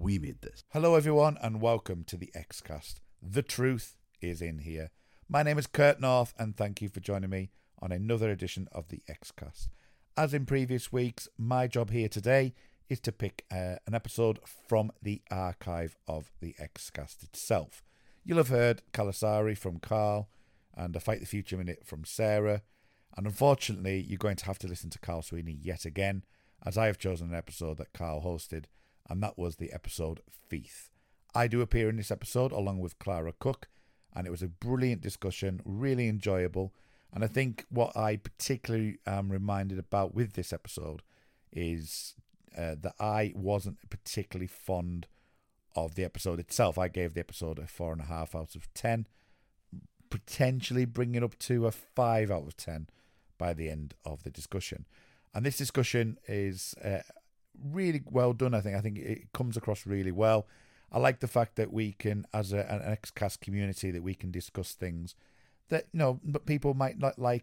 We made this. Hello everyone and welcome to the Xcast. The truth is in here. My name is Kurt North and thank you for joining me on another edition of the Xcast. As in previous weeks, my job here today is to pick an episode from the archive of the Xcast itself. You'll have heard Kalasari from Carl and a Fight the Future Minute from Sarah. And unfortunately, you're going to have to listen to Carl Sweeney yet again, as I have chosen an episode that Carl hosted, and that was the episode Feith. I do appear in this episode along with Clara Cook, and it was a brilliant discussion, really enjoyable. And I think what I particularly am reminded about with this episode is that I wasn't particularly fond of the episode itself. I gave the episode a 4.5 out of 10, potentially bringing it up to a 5 out of 10 by the end of the discussion. And this discussion is really well done, I think. I think it comes across really well. I like the fact that we can, as an Xcast community, that we can discuss things that, you know, people might not like,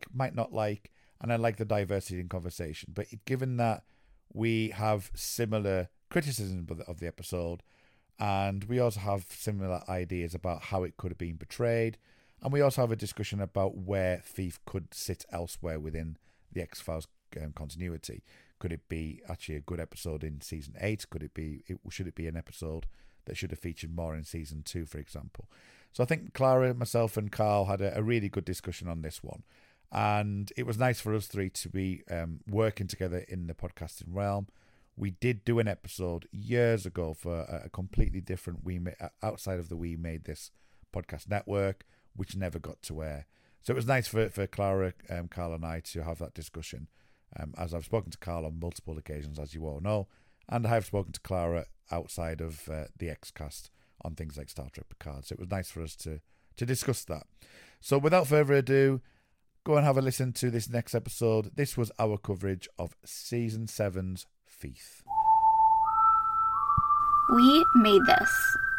and I like the diversity in conversation. But given that we have similar criticism of the episode, and we also have similar ideas about how it could have been portrayed, and we also have a discussion about where Feith could sit elsewhere within the X-Files continuity. Could it be actually a good episode in season 8? Should it be an episode that should have featured more in season 2, for example? So I think Clara, myself and Carl had a really good discussion on this one. And it was nice for us three to be working together in the podcasting realm. We did do an episode years ago for a completely different outside of the We Made This podcast network, which never got to air. So it was nice for Clara, Carl and I to have that discussion, as I've spoken to Carl on multiple occasions, as you all know, and I have spoken to Clara outside of the Xcast on things like Star Trek Picard. So it was nice for us to discuss that. So without further ado, go and have a listen to this next episode. This was our coverage of Season 7's Feith. We made this.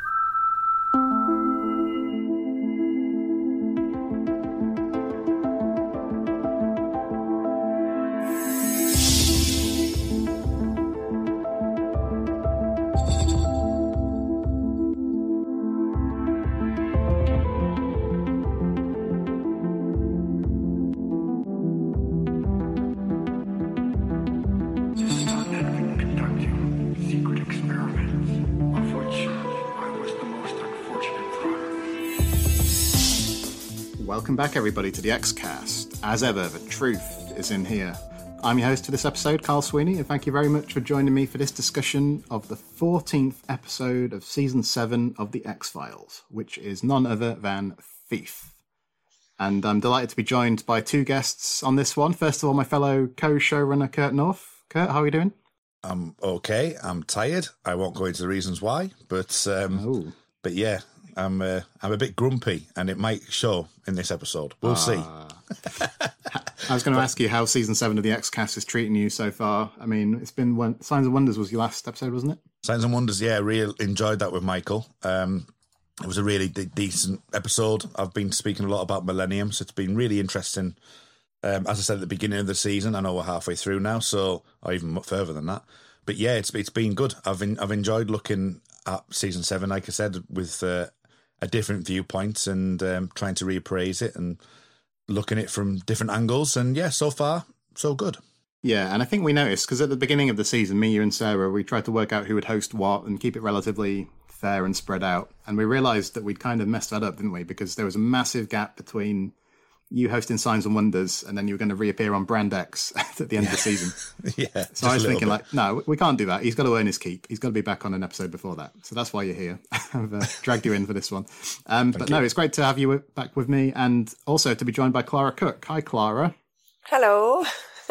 Welcome back, everybody, to the Xcast. As ever, the truth is in here. I'm your host for this episode, Carl Sweeney, and thank you very much for joining me for this discussion of the 14th episode of Season 7 of The X-Files, which is none other than Feith. And I'm delighted to be joined by two guests on this one. First of all, my fellow co-showrunner, Kurt North. Kurt, how are you doing? I'm okay. I'm tired. I won't go into the reasons why, but yeah, I'm a bit grumpy, and it might show in this episode. We'll see. I was going to ask you how Season 7 of the X-Cast is treating you so far. I mean, it's been Signs and Wonders was your last episode, wasn't it? Signs and Wonders, yeah, really enjoyed that with Michael. It was a really decent episode. I've been speaking a lot about Millennium, so it's been really interesting. As I said at the beginning of the season, I know we're halfway through now, or even much further than that. But yeah, it's been good. I've enjoyed looking at Season 7, like I said, with a different viewpoint and trying to reappraise it and looking at it from different angles. And yeah, so far, so good. Yeah, and I think we noticed, because at the beginning of the season, me, you and Sarah, we tried to work out who would host what and keep it relatively fair and spread out. And we realised that we'd kind of messed that up, didn't we? Because there was a massive gap between you hosting Signs and Wonders and then you were going to reappear on Brand X at the end of the season. Yeah. So I was thinking, no, we can't do that. He's got to earn his keep. He's got to be back on an episode before that. So that's why you're here. I've dragged you in for this one. But no, it's great to have you back with me, and also to be joined by Clara Cook. Hi, Clara. Hello.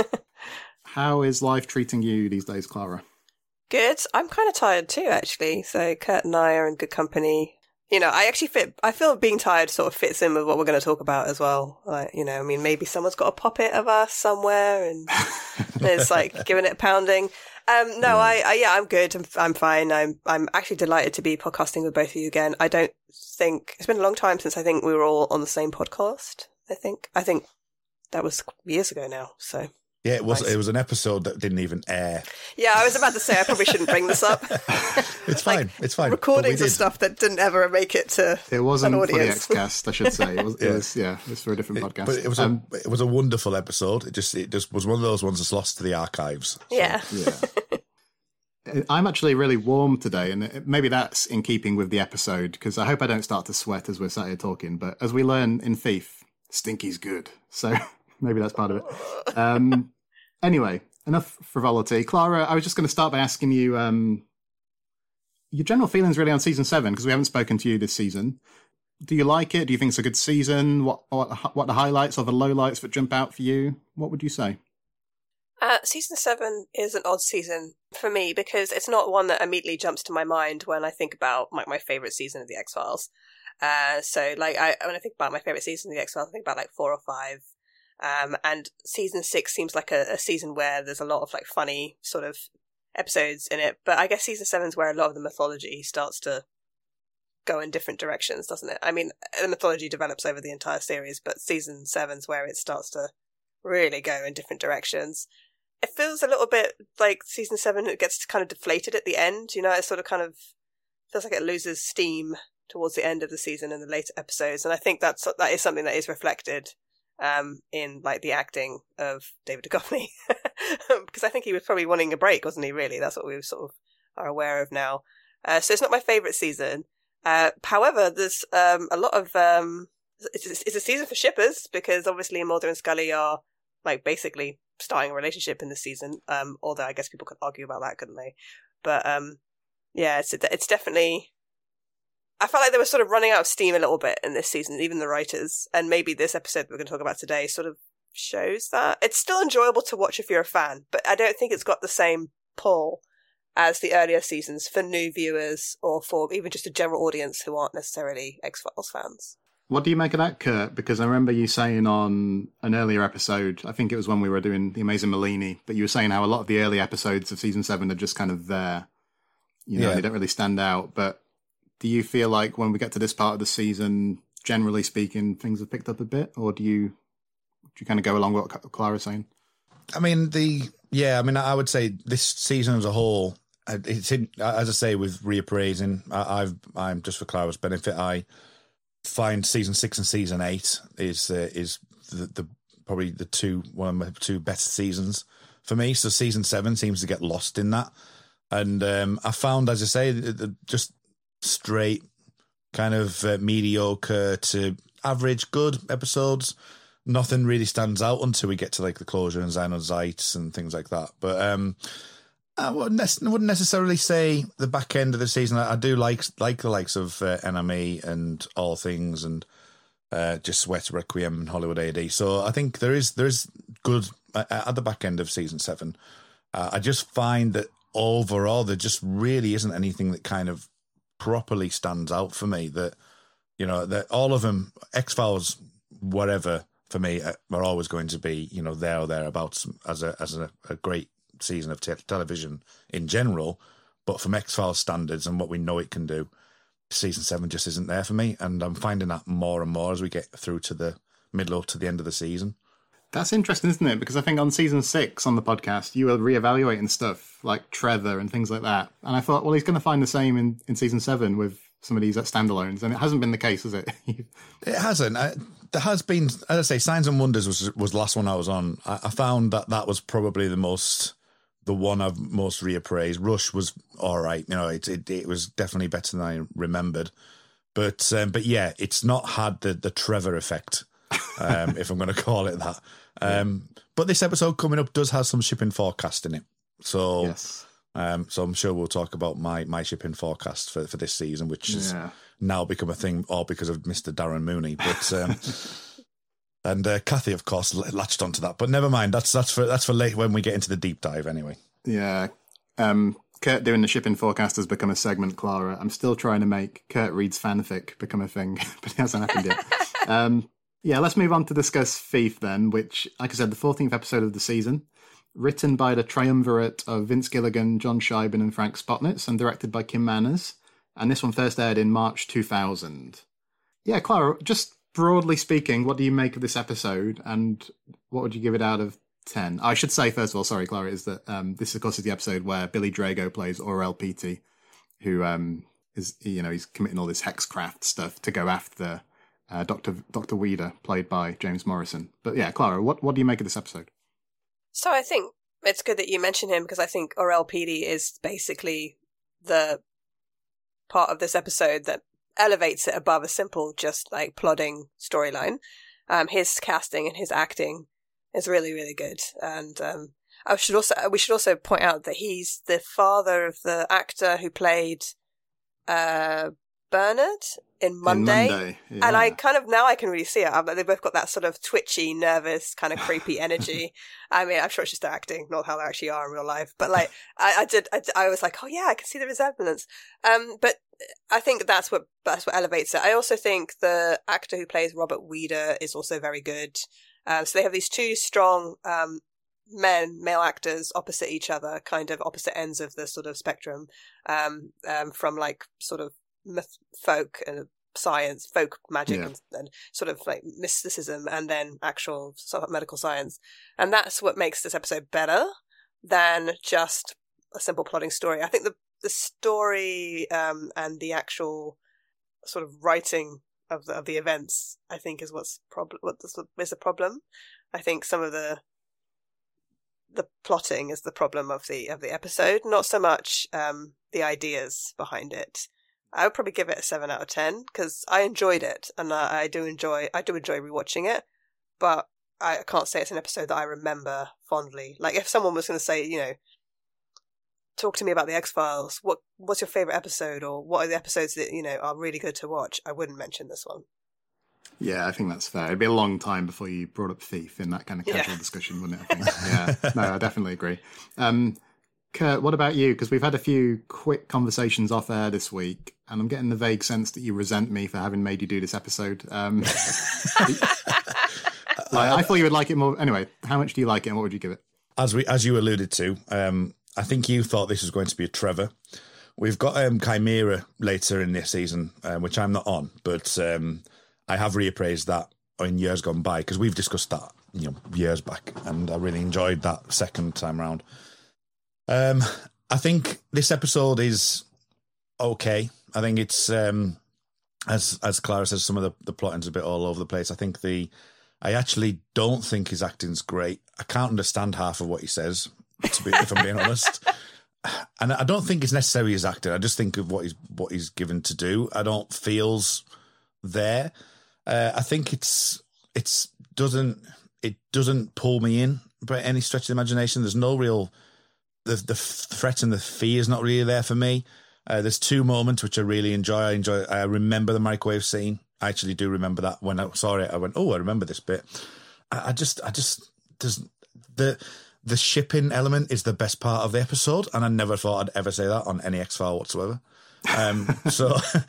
How is life treating you these days, Clara? Good. I'm kind of tired too, actually. So Kurt and I are in good company. You know, I feel being tired sort of fits in with what we're going to talk about as well. Like, you know, I mean, maybe someone's got a puppet of us somewhere and it's like giving it a pounding. I'm good. I'm fine. I'm actually delighted to be podcasting with both of you again. I don't think it's been a long time since I think we were all on the same podcast. I think that was years ago now. So Yeah, it was an episode that didn't even air. Yeah, I was about to say I probably shouldn't bring this up. It's fine. It's fine. Recordings of stuff that didn't ever make it to It wasn't an for the audience. Xcast, I should say. It was for a different podcast. But it was a wonderful episode. It just was one of those ones that's lost to the archives. So. Yeah. I'm actually really warm today, and maybe that's in keeping with the episode, because I hope I don't start to sweat as we're sat here talking. But as we learn in Thief, stinky's good. So maybe that's part of it. Anyway, enough frivolity. Clara, I was just going to start by asking you your general feelings really on season 7, because we haven't spoken to you this season. Do you like it? Do you think it's a good season? What the highlights or the lowlights that jump out for you? What would you say? Season 7 is an odd season for me because it's not one that immediately jumps to my mind when I think about my favourite season of The X-Files. So when I think about my favourite season of The X-Files, I think about 4 or 5. And season 6 seems like a season where there's a lot of funny sort of episodes in it. But I guess season 7 is where a lot of the mythology starts to go in different directions, doesn't it? I mean, the mythology develops over the entire series, but season 7's where it starts to really go in different directions. It feels a little bit like season 7, it gets kind of deflated at the end. It sort of kind of feels like it loses steam towards the end of the season and the later episodes. And I think that is something that is reflected in the acting of David Duchovny. Because I think he was probably wanting a break, wasn't he, really? That's what we sort of are aware of now. So it's not my favourite season. However, there's a lot of... it's a season for shippers, because obviously Mulder and Scully are basically starting a relationship in this season, although I guess people could argue about that, couldn't they? But yeah, it's definitely... I felt like they were sort of running out of steam a little bit in this season, even the writers, and maybe this episode we're going to talk about today sort of shows that. It's still enjoyable to watch if you're a fan, but I don't think it's got the same pull as the earlier seasons for new viewers or for even just a general audience who aren't necessarily X-Files fans. What do you make of that, Kurt? Because I remember you saying on an earlier episode, I think it was when we were doing The Amazing Malini, but you were saying how a lot of the early episodes of season 7 are just kind of there. They don't really stand out. But do you feel like when we get to this part of the season, generally speaking, things have picked up a bit? Or do you kind of go along with what Clara's saying? I mean, I would say this season as a whole, it's in, as I say, with reappraising, I'm just for Clara's benefit, I find season 6 and season 8 is the probably one of my two best seasons for me. So season 7 seems to get lost in that, and I found, as I say, just straight kind of mediocre to average good episodes. Nothing really stands out until we get to the closure and Xenozites and things like that. But I wouldn't necessarily say the back end of the season. I do like the likes of Enemy and All Things and just Sweat, Requiem and Hollywood AD. So I think there is good at the back end of season 7. I just find that overall there just really isn't anything that kind of properly stands out for me. That that all of them, X-Files, whatever, for me are always going to be there or thereabouts as a great season of television in general, but from X-Files standards and what we know it can do, season 7 just isn't there for me, and I'm finding that more and more as we get through to the middle to the end of the season. That's interesting, isn't it? Because I think on season 6 on the podcast, you were reevaluating stuff like Trevor and things like that, and I thought, well, he's going to find the same in season 7 with some of these standalones, and it hasn't been the case, has it? It hasn't. There has been, as I say, Signs and Wonders was the last one I was on. I found that was probably the one I've most reappraised. Rush was all right. It was definitely better than I remembered. But yeah, it's not had the Trevor effect, if I'm going to call it that. But this episode coming up does have some shipping forecast in it. So, yes. So I'm sure we'll talk about my shipping forecast for this season, which has now become a thing, all because of Mr. Darren Mooney. But and Kathy, of course, latched onto that. But never mind. That's for late when we get into the deep dive. Anyway. Yeah. Kurt doing the shipping forecast has become a segment, Clara. I'm still trying to make Kurt reads fanfic become a thing, but it hasn't happened yet. Yeah, let's move on to discuss Thief then, which, like I said, the 14th episode of the season, written by the triumvirate of Vince Gilligan, John Scheiben and Frank Spotnitz, and directed by Kim Manners. And this one first aired in March 2000. Yeah, Clara, just broadly speaking, what do you make of this episode, and what would you give it out of 10. I should say, first of all, sorry, Clara, is that this, of course, is the episode where Billy Drago plays Aurel Peaty, who is, he's committing all this hexcraft stuff to go after Dr. Weeder, played by James Morrison. But yeah, Clara, what do you make of this episode? So I think it's good that you mention him, because I think Aurel Peaty is basically the part of this episode that elevates it above a simple, just like plodding storyline. His casting and his acting is really, really good. And we should also point out that he's the father of the actor who played Bernard in Monday. Yeah. And I can really see it. They both got that sort of twitchy, nervous, kind of creepy energy. I mean, I'm sure it's just their acting, not how they actually are in real life. But like, I was like, oh yeah, I can see the resemblance. But I think that's what elevates it. I also think the actor who plays Robert Weeder is also very good. So they have these two strong male actors opposite each other, kind of opposite ends of the sort of spectrum, from like sort of myth, folk and science, folk magic, and sort of like mysticism, and then actual sort of medical science. And that's what makes this episode better than just a simple plotting story. I think the story and the actual sort of writing of the events, I think, is what is the problem. I think some of the plotting is the problem of the episode, not so much the ideas behind it. I would probably give it a 7 out of 10 because I enjoyed it, and I do enjoy rewatching it. But I can't say it's an episode that I remember fondly. Like if someone was going to say, talk to me about the X-Files, what's your favorite episode, or what are the episodes that are really good to watch, I wouldn't mention this one. Yeah, I think that's fair. It'd be a long time before you brought up Thief in that kind of casual discussion, wouldn't it? I think. Yeah, no, I definitely agree. Kurt, what about you? Because we've had a few quick conversations off air this week, and I'm getting the vague sense that you resent me for having made you do this episode. I thought you would like it more. Anyway, how much do you like it, and what would you give it? As you alluded to, I think you thought this was going to be a Trevor. We've got Chimera later in this season, which I'm not on, but I have reappraised that in years gone by, because we've discussed that years back, and I really enjoyed that second time round. I think this episode is okay. I think it's as Clara says, some of the plotting's a bit all over the place. I actually don't think his acting's great. I can't understand half of what he says, if I'm being honest. And I don't think it's necessarily his acting. I just think of what he's given to do. I don't feels there. I think it doesn't pull me in by any stretch of the imagination. There's no real the threat and the fear is not really there for me. There's two moments which I really enjoy. I remember the microwave scene. I actually do remember that. When I saw it, I went, "Oh, I remember this bit." I just the shipping element is the best part of the episode, and I never thought I'd ever say that on any X-File whatsoever. It's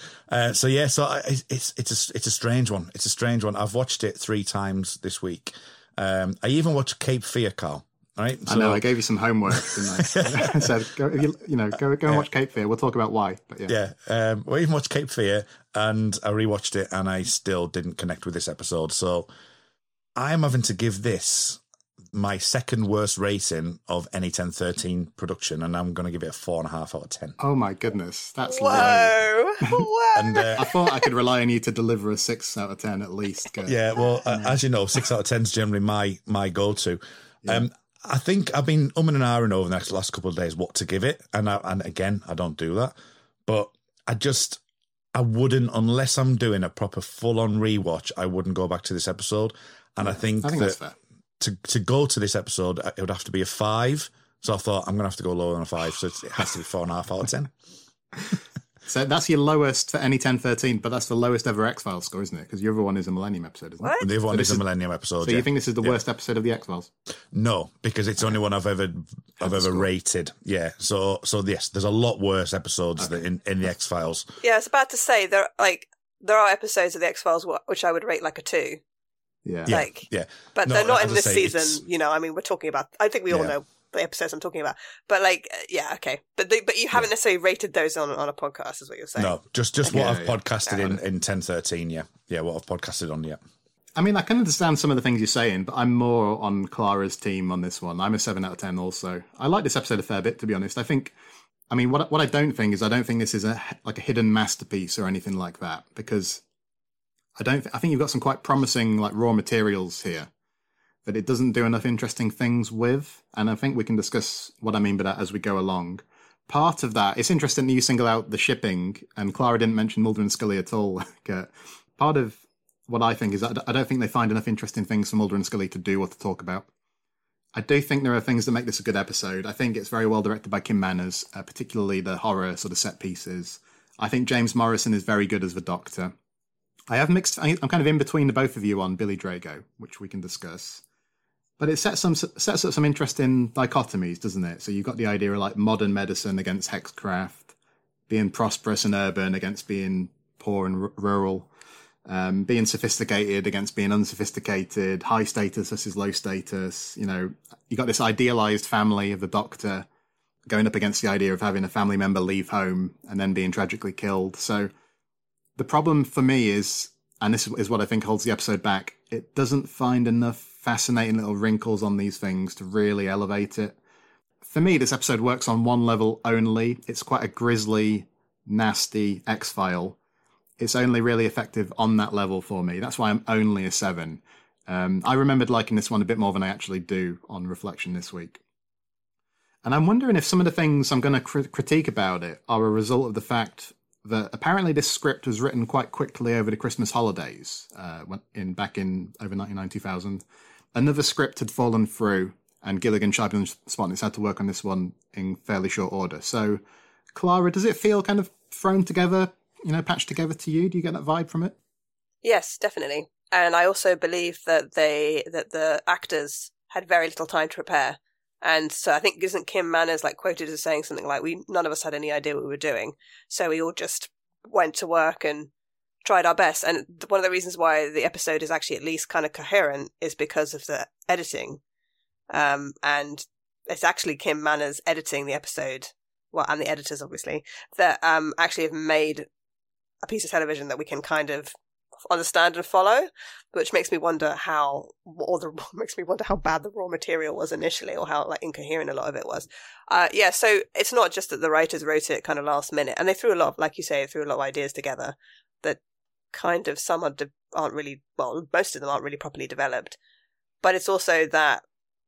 a strange one. It's a strange one. I've watched it 3 times this week. I even watched Cape Fear, Carl. Right? I know. I gave you some homework, didn't I? I said, go and watch Cape Fear. We'll talk about why. But yeah. We even watched Cape Fear, and I rewatched it, and I still didn't connect with this episode. So I'm having to give this my second worst rating of any 1013 production, and I'm going to give it a 4.5 out of 10. Oh my goodness, that's low. Whoa! And I thought I could rely on you to deliver a 6 out of 10 at least. Yeah, well, as you know, 6 out of 10 is generally my go-to. Yeah. I think I've been umming and ahhing over the last couple of days what to give it, and again, I don't do that, but I wouldn't, unless I'm doing a proper full-on rewatch, I wouldn't go back to this episode, and I think that's fair. To go to this episode, it would have to be a 5. So I thought I'm going to have to go lower than a 5. So it has to be 4.5 out of 10. So that's your lowest for any 1013, but that's the lowest ever X-Files score, isn't it? Because the other one is a Millennium episode, isn't it? The other one is a Millennium episode. So you think this is the worst episode of the X-Files? No, because it's the only one I've ever rated. Yeah. So yes, there's a lot worse episodes in the X-Files. Yeah, I was about to say there are episodes of the X-Files which I would rate like a 2. Yeah. But they're not in this season. We're talking about. I think we all know the episodes I'm talking about. But okay. But you haven't necessarily rated those on a podcast, is what you're saying? No, just what I've podcasted in 1013. Yeah, what I've podcasted on. Yeah. I mean, I can understand some of the things you're saying, but I'm more on Clara's team on this one. I'm a 7 out of 10 also. I like this episode a fair bit, to be honest. I mean, what I don't think is, I don't think this is a hidden masterpiece or anything like that, because I think you've got some quite promising raw materials here that it doesn't do enough interesting things with, and I think we can discuss what I mean by that as we go along. Part of that, it's interesting that you single out the shipping, and Clara didn't mention Mulder and Scully at all. Part of what I think is I don't think they find enough interesting things for Mulder and Scully to do or to talk about. I do think there are things that make this a good episode. I think it's very well directed by Kim Manners, particularly the horror sort of set pieces. I think James Morrison is very good as the Doctor. I'm kind of in between the both of you on Billy Drago, which we can discuss. But it sets up some interesting dichotomies, doesn't it? So you've got the idea of modern medicine against hexcraft, being prosperous and urban against being poor and rural, being sophisticated against being unsophisticated, high status versus low status. You got this idealized family of the Doctor going up against the idea of having a family member leave home and then being tragically killed. So the problem for me is, and this is what I think holds the episode back, it doesn't find enough fascinating little wrinkles on these things to really elevate it. For me, this episode works on one level only. It's quite a grisly, nasty X-File. It's only really effective on that level for me. That's why I'm only a 7. I remembered liking this one a bit more than I actually do on reflection this week. And I'm wondering if some of the things I'm going to critique about it are a result of the fact that apparently this script was written quite quickly over the Christmas holidays, back in over 1999, 2000. Another script had fallen through, and Gilligan, Scheibel, and Spotnitz had to work on this one in fairly short order. So, Clara, does it feel kind of thrown together, patched together to you? Do you get that vibe from it? Yes, definitely. And I also believe that the actors had very little time to prepare. And so I think, isn't Kim Manners quoted as saying something like, none of us had any idea what we were doing. So we all just went to work and tried our best. And one of the reasons why the episode is actually at least kind of coherent is because of the editing. And it's actually Kim Manners editing the episode, and the editors obviously, that actually have made a piece of television that we can kind of understand and follow, which makes me wonder how bad the raw material was initially, or how incoherent a lot of it was. So it's not just that the writers wrote it kind of last minute, and they threw a lot of, like you say, a lot of ideas together that kind of some aren't really, well, most of them aren't really properly developed. But it's also that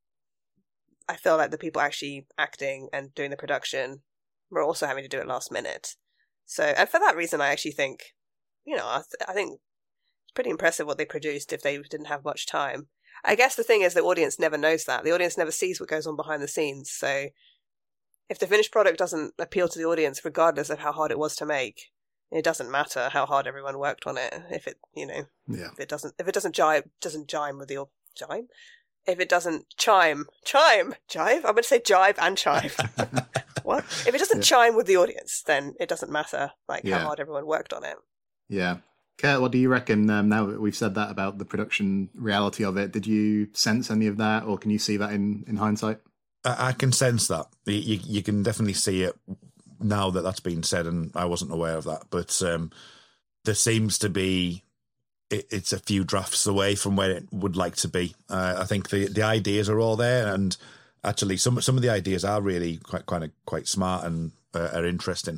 I feel like the people actually acting and doing the production were also having to do it last minute. So, and for that reason, I actually think, I think it's pretty impressive what they produced if they didn't have much time. I guess the thing is the audience never knows that. The audience never sees what goes on behind the scenes. So if the finished product doesn't appeal to the audience, regardless of how hard it was to make, it doesn't matter how hard everyone worked on it. If it, if it doesn't jive with the jive. If it doesn't jive. I'm going to say jive and chive. What? If it doesn't chime with the audience, then it doesn't matter how hard everyone worked on it. Yeah. Kurt, what do you reckon now that we've said that about the production reality of it? Did you sense any of that, or can you see that in hindsight? I can sense that. You can definitely see it now that that's been said, and I wasn't aware of that. But there seems to be... It's a few drafts away from where it would like to be. I think the ideas are all there, and actually some of the ideas are really quite smart and are interesting.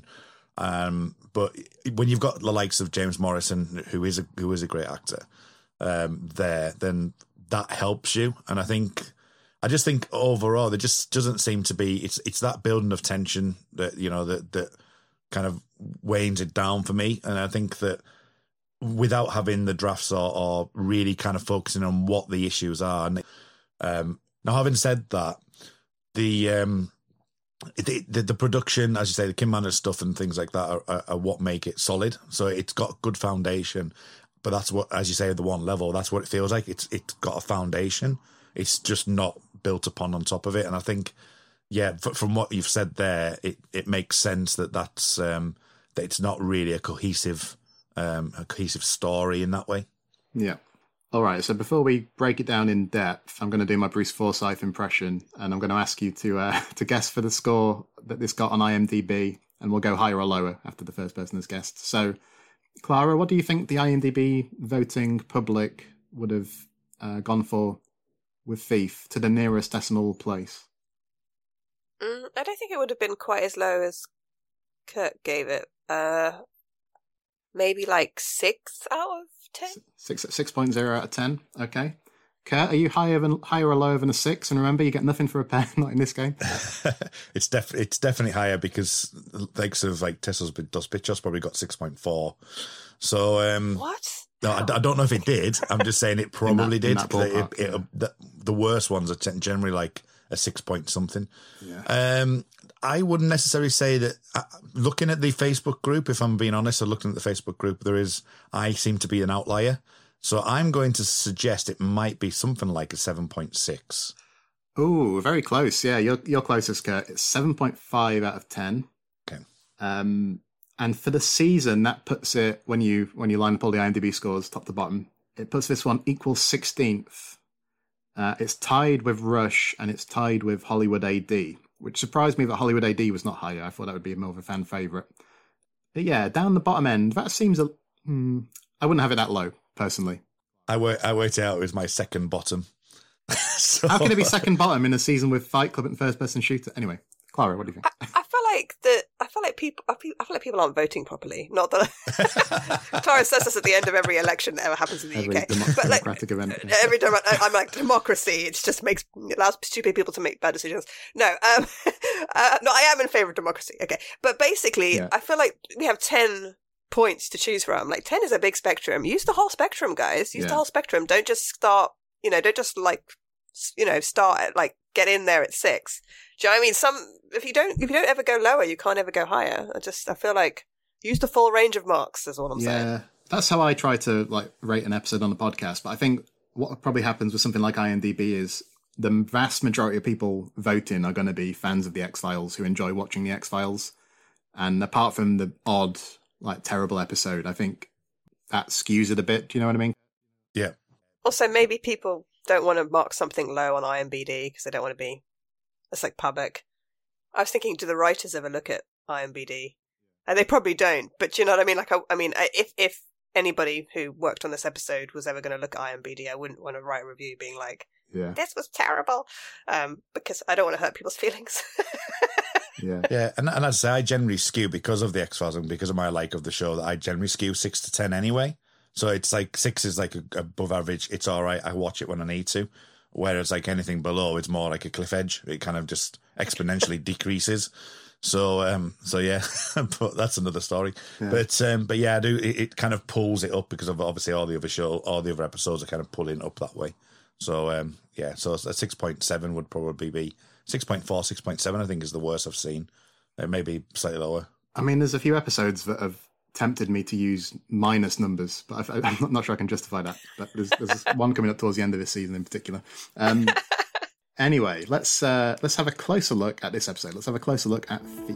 But when you've got the likes of James Morrison, who is a great actor, there, then that helps you. And I just think overall there just doesn't seem to be. It's that building of tension that that kind of weighs it down for me. And I think that without having the drafts or really kind of focusing on what the issues are. And now, having said that, the production, as you say, the Kim Manners stuff and things like that are what make it solid. So it's got a good foundation, but that's what, as you say, the one level, that's what it feels like. It's got a foundation. It's just not built upon on top of it. And I think, from what you've said there, it makes sense that's that it's not really a cohesive story in that way. Yeah. All right. So before we break it down in depth, I'm going to do my Bruce Forsyth impression, and I'm going to ask you to guess for the score that this got on IMDb, and we'll go higher or lower after the first person has guessed. So, Clara, what do you think the IMDb voting public would have gone for with Thief to the nearest decimal place? I don't think it would have been quite as low as Kurt gave it. Maybe like 6 out of 10? 6.0 out of 10. Okay. Kurt, are you higher or lower than a 6? And remember, you get nothing for a pen, not in this game. It's definitely higher because likes of like Tessos Dos Bichos probably got 6.4. So what? No, I don't know if it did. I'm just saying it probably did. Ballpark, the worst ones are generally like a 6 point something. Yeah. I wouldn't necessarily say that. Looking at the Facebook group, if I'm being honest, or looking at the Facebook group, I seem to be an outlier. So I'm going to suggest it might be something like a 7.6. Oh, very close. Yeah, you're closest, Kurt. It's 7.5 out of 10. Okay. And for the season, that puts it, when you line up all the IMDb scores top to bottom, it puts this one equals 16th. It's tied with Rush and it's tied with Hollywood AD, which surprised me that Hollywood AD was not higher. I thought that would be more of a fan favourite. But yeah, down the bottom end, that seems I wouldn't have it that low, personally. I worked it out as my second bottom. So... How can it be second bottom in a season with Fight Club and first person shooter? Anyway, Clara, what do you think? I feel like people aren't voting properly. Not that Clara says this at the end of every election that ever happens in the UK. But like democratic event. Every time I'm like, democracy, it just allows stupid people to make bad decisions. No, no, I am in favour of democracy. Okay, but basically, yeah. I feel like we have 10 points to choose from. Like 10 is a big spectrum. Use the whole spectrum, guys. Use the whole spectrum. Don't just start. Don't just start at like get in there at 6. Do you know what I mean? If you don't ever go lower, you can't ever go higher. I feel like use the full range of marks is all I'm saying. Yeah, that's how I try to like rate an episode on the podcast. But I think what probably happens with something like IMDb is the vast majority of people voting are going to be fans of the X-Files who enjoy watching the X-Files. And apart from the odd, like terrible episode, I think that skews it a bit. Do you know what I mean? Yeah. Also, maybe people don't want to mark something low on IMDb because they don't want to be. It's like public. I was thinking, do the writers ever look at IMDb? And they probably don't. But do you know what I mean? Like, if anybody who worked on this episode was ever going to look at IMDb, I wouldn't want to write a review being like, this was terrible, because I don't want to hurt people's feelings. Yeah, and as I say, I generally skew because of the X-Files and because of my like of the show that I generally skew 6 to 10 anyway. So it's like 6 is like above average. It's all right. I watch it when I need to. Whereas like anything below, it's more like a cliff edge. It kind of just exponentially decreases. So yeah, but that's another story. Yeah. But yeah, I do. It kind of pulls it up because of obviously all the other episodes are kind of pulling up that way. So yeah, so a 6.7 would probably be 6.4, 6.7. I think is the worst I've seen. Maybe slightly lower. I mean, there's a few episodes that have tempted me to use minus numbers, but I'm not sure I can justify that. But there's one coming up towards the end of this season in particular. Anyway, let's have a closer look at this episode. Let's have a closer look at Thief.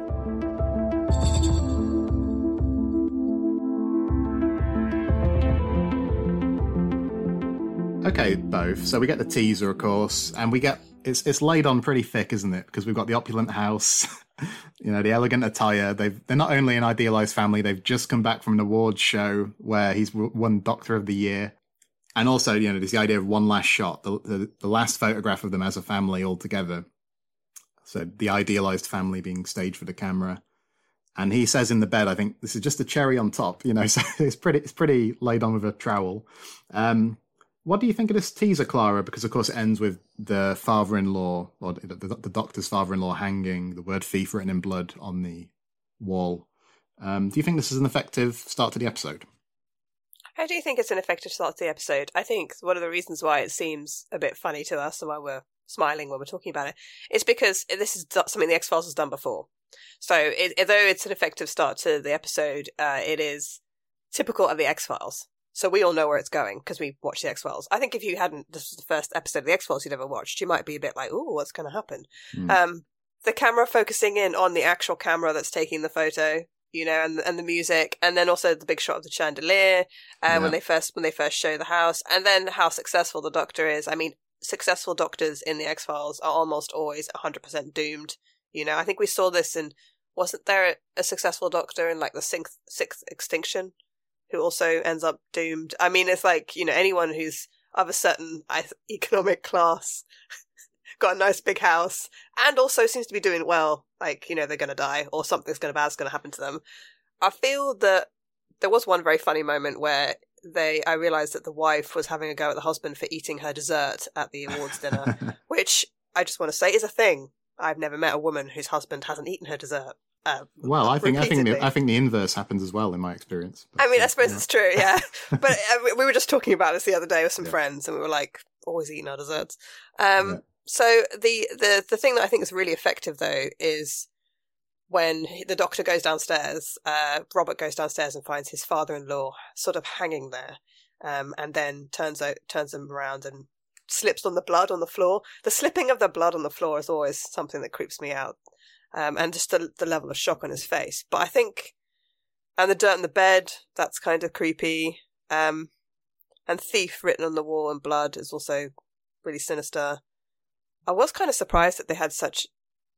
Okay, both. So we get the teaser, of course, and we get it's laid on pretty thick, isn't it? Because we've got the opulent house, the elegant attire. They're not only an idealized family, they've just come back from an awards show where he's won Doctor of the Year. And also, there's the idea of one last shot, the last photograph of them as a family all together. So the idealized family being staged for the camera. And he says in the bed, I think this is just a cherry on top, so it's pretty laid on with a trowel. What do you think of this teaser, Clara? Because, of course, it ends with the father-in-law, or the doctor's father-in-law hanging, the word thief written in blood on the wall. Do you think this is an effective start to the episode? I do think it's an effective start to the episode. I think one of the reasons why it seems a bit funny to us and why we're smiling when we're talking about it is because this is something the X-Files has done before. So although it's an effective start to the episode, it is typical of the X-Files. So we all know where it's going because we watched the X-Files. I think if you hadn't, this was the first episode of the X-Files you'd ever watched, you might be a bit like, ooh, what's going to happen? The camera focusing in on the actual camera that's taking the photo, and the music, and then also the big shot of the chandelier, when they first show the house, and then how successful the Doctor is. I mean, successful doctors in the X-Files are almost always 100% doomed. I think we saw this wasn't there a successful Doctor in like the sixth Extinction? who also ends up doomed. I mean, it's like, anyone who's of a certain economic class, got a nice big house, and also seems to be doing well, like, they're going to die, or something's bad's going to happen to them. I feel that there was one very funny moment where I realised that the wife was having a go at the husband for eating her dessert at the awards dinner, which I just want to say is a thing. I've never met a woman whose husband hasn't eaten her dessert. Well, I think the inverse happens as well in my experience. But, I suppose it's true, yeah. But we were just talking about this the other day with some friends, and we were like, always eating our desserts. So the thing that I think is really effective, though, is when the doctor goes downstairs, Robert goes downstairs and finds his father-in-law sort of hanging there, and then turns him around and slips on the blood on the floor. The slipping of the blood on the floor is always something that creeps me out. And just the level of shock on his face. But I think, and the dirt in the bed, that's kind of creepy. And thief written on the wall in blood is also really sinister. I was kind of surprised that they had such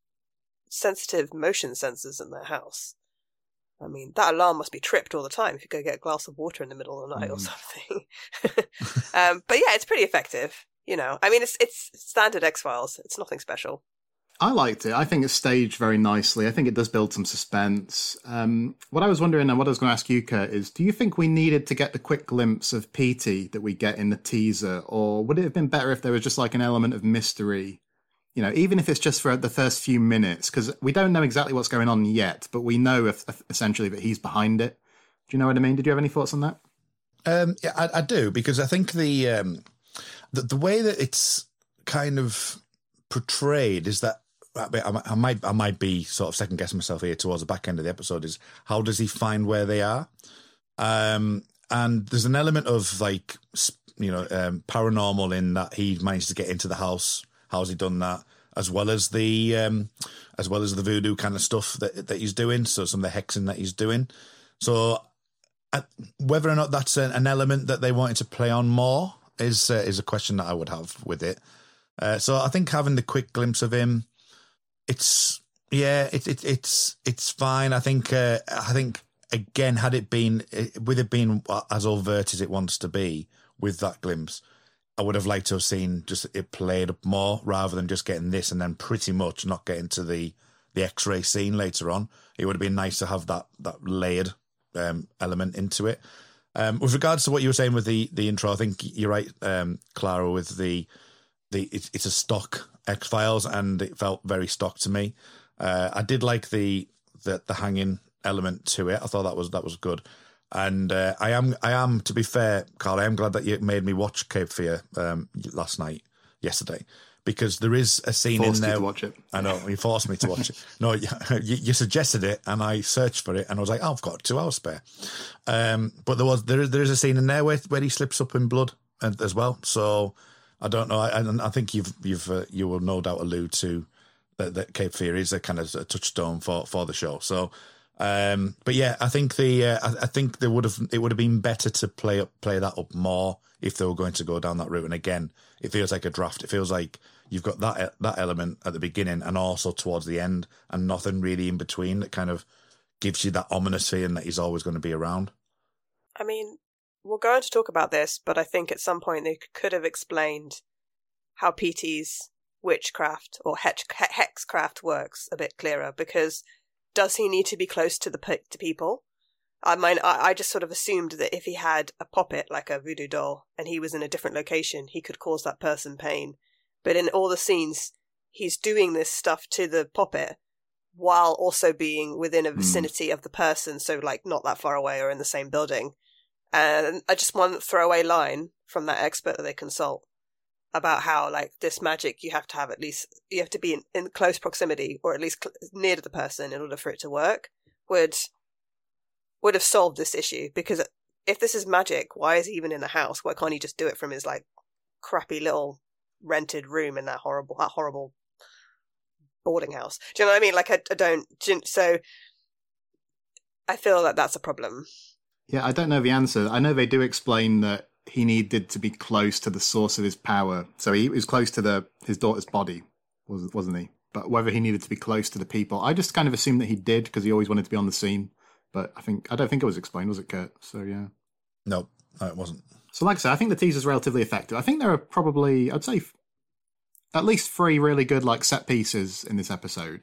sensitive motion sensors in their house. I mean, that alarm must be tripped all the time if you go get a glass of water in the middle of the night or something. But yeah, it's pretty effective. It's standard X-Files. It's nothing special. I liked it. I think it's staged very nicely. I think it does build some suspense. What I was wondering, and what I was going to ask you, Kurt, is do you think we needed to get the quick glimpse of Petey that we get in the teaser? Or would it have been better if there was just like an element of mystery? Even if it's just for the first few minutes, because we don't know exactly what's going on yet, but we know essentially that he's behind it. Do you know what I mean? Did you have any thoughts on that? Yeah, I do, because I think the way that it's kind of portrayed is that I might be sort of second guessing myself here towards the back end of the episode, is how does he find where they are? And there's an element of like, paranormal in that he managed to get into the house. How's he done that? As well as the voodoo kind of stuff that he's doing. So some of the hexing that he's doing. So whether or not that's an element that they wanted to play on more is a question that I would have with it. So I think having the quick glimpse of him, it's fine. I think again, had it been with it being as overt as it wants to be with that glimpse, I would have liked to have seen just it played up more rather than just getting this and then pretty much not getting to the X-ray scene later on. It would have been nice to have that layered element into it. With regards to what you were saying with the intro, I think you're right, Clara, with it's a stock X-Files, and it felt very stock to me. I did like the hanging element to it. I thought that was good. And I am, to be fair, Carl, I am glad that you made me watch Cape Fear yesterday, because there is a scene in there. You to watch it. I know, you forced me to watch it. No, you suggested it, and I searched for it, and I was like, oh, I've got 2 hours spare. But there is a scene in there where he slips up in blood as well. So I don't know. I think you will no doubt allude to that Cape Fear is a kind of a touchstone for the show. So. But yeah, I think I think it would have been better to play that up more if they were going to go down that route. And again, it feels like a draft. It feels like you've got that element at the beginning and also towards the end, and nothing really in between that kind of gives you that ominous feeling that he's always going to be around. I mean, we're going to talk about this, but I think at some point they could have explained how Petey's witchcraft or hexcraft works a bit clearer, because does he need to be close to to people? I mean, I just sort of assumed that if he had a puppet, like a voodoo doll, and he was in a different location, he could cause that person pain. But in all the scenes, he's doing this stuff to the puppet while also being within a vicinity of the person, so like not that far away or in the same building. And I just want a throwaway line from that expert that they consult about how, like, this magic, you have to be in close proximity, or at least near to the person in order for it to work, would have solved this issue. Because if this is magic, why is he even in the house? Why can't he just do it from his, like, crappy little rented room in that horrible boarding house? Do you know what I mean? Like, I don't... So, I feel like that's a problem. Yeah, I don't know the answer. I know they do explain that he needed to be close to the source of his power. So he was close to his daughter's body, wasn't he? But whether he needed to be close to the people, I just kind of assumed that he did, because he always wanted to be on the scene. But I don't think it was explained, was it, Kurt? So yeah. No, it wasn't. So like I said, I think the teaser's relatively effective. I think there are probably, I'd say, at least 3 really good like set pieces in this episode.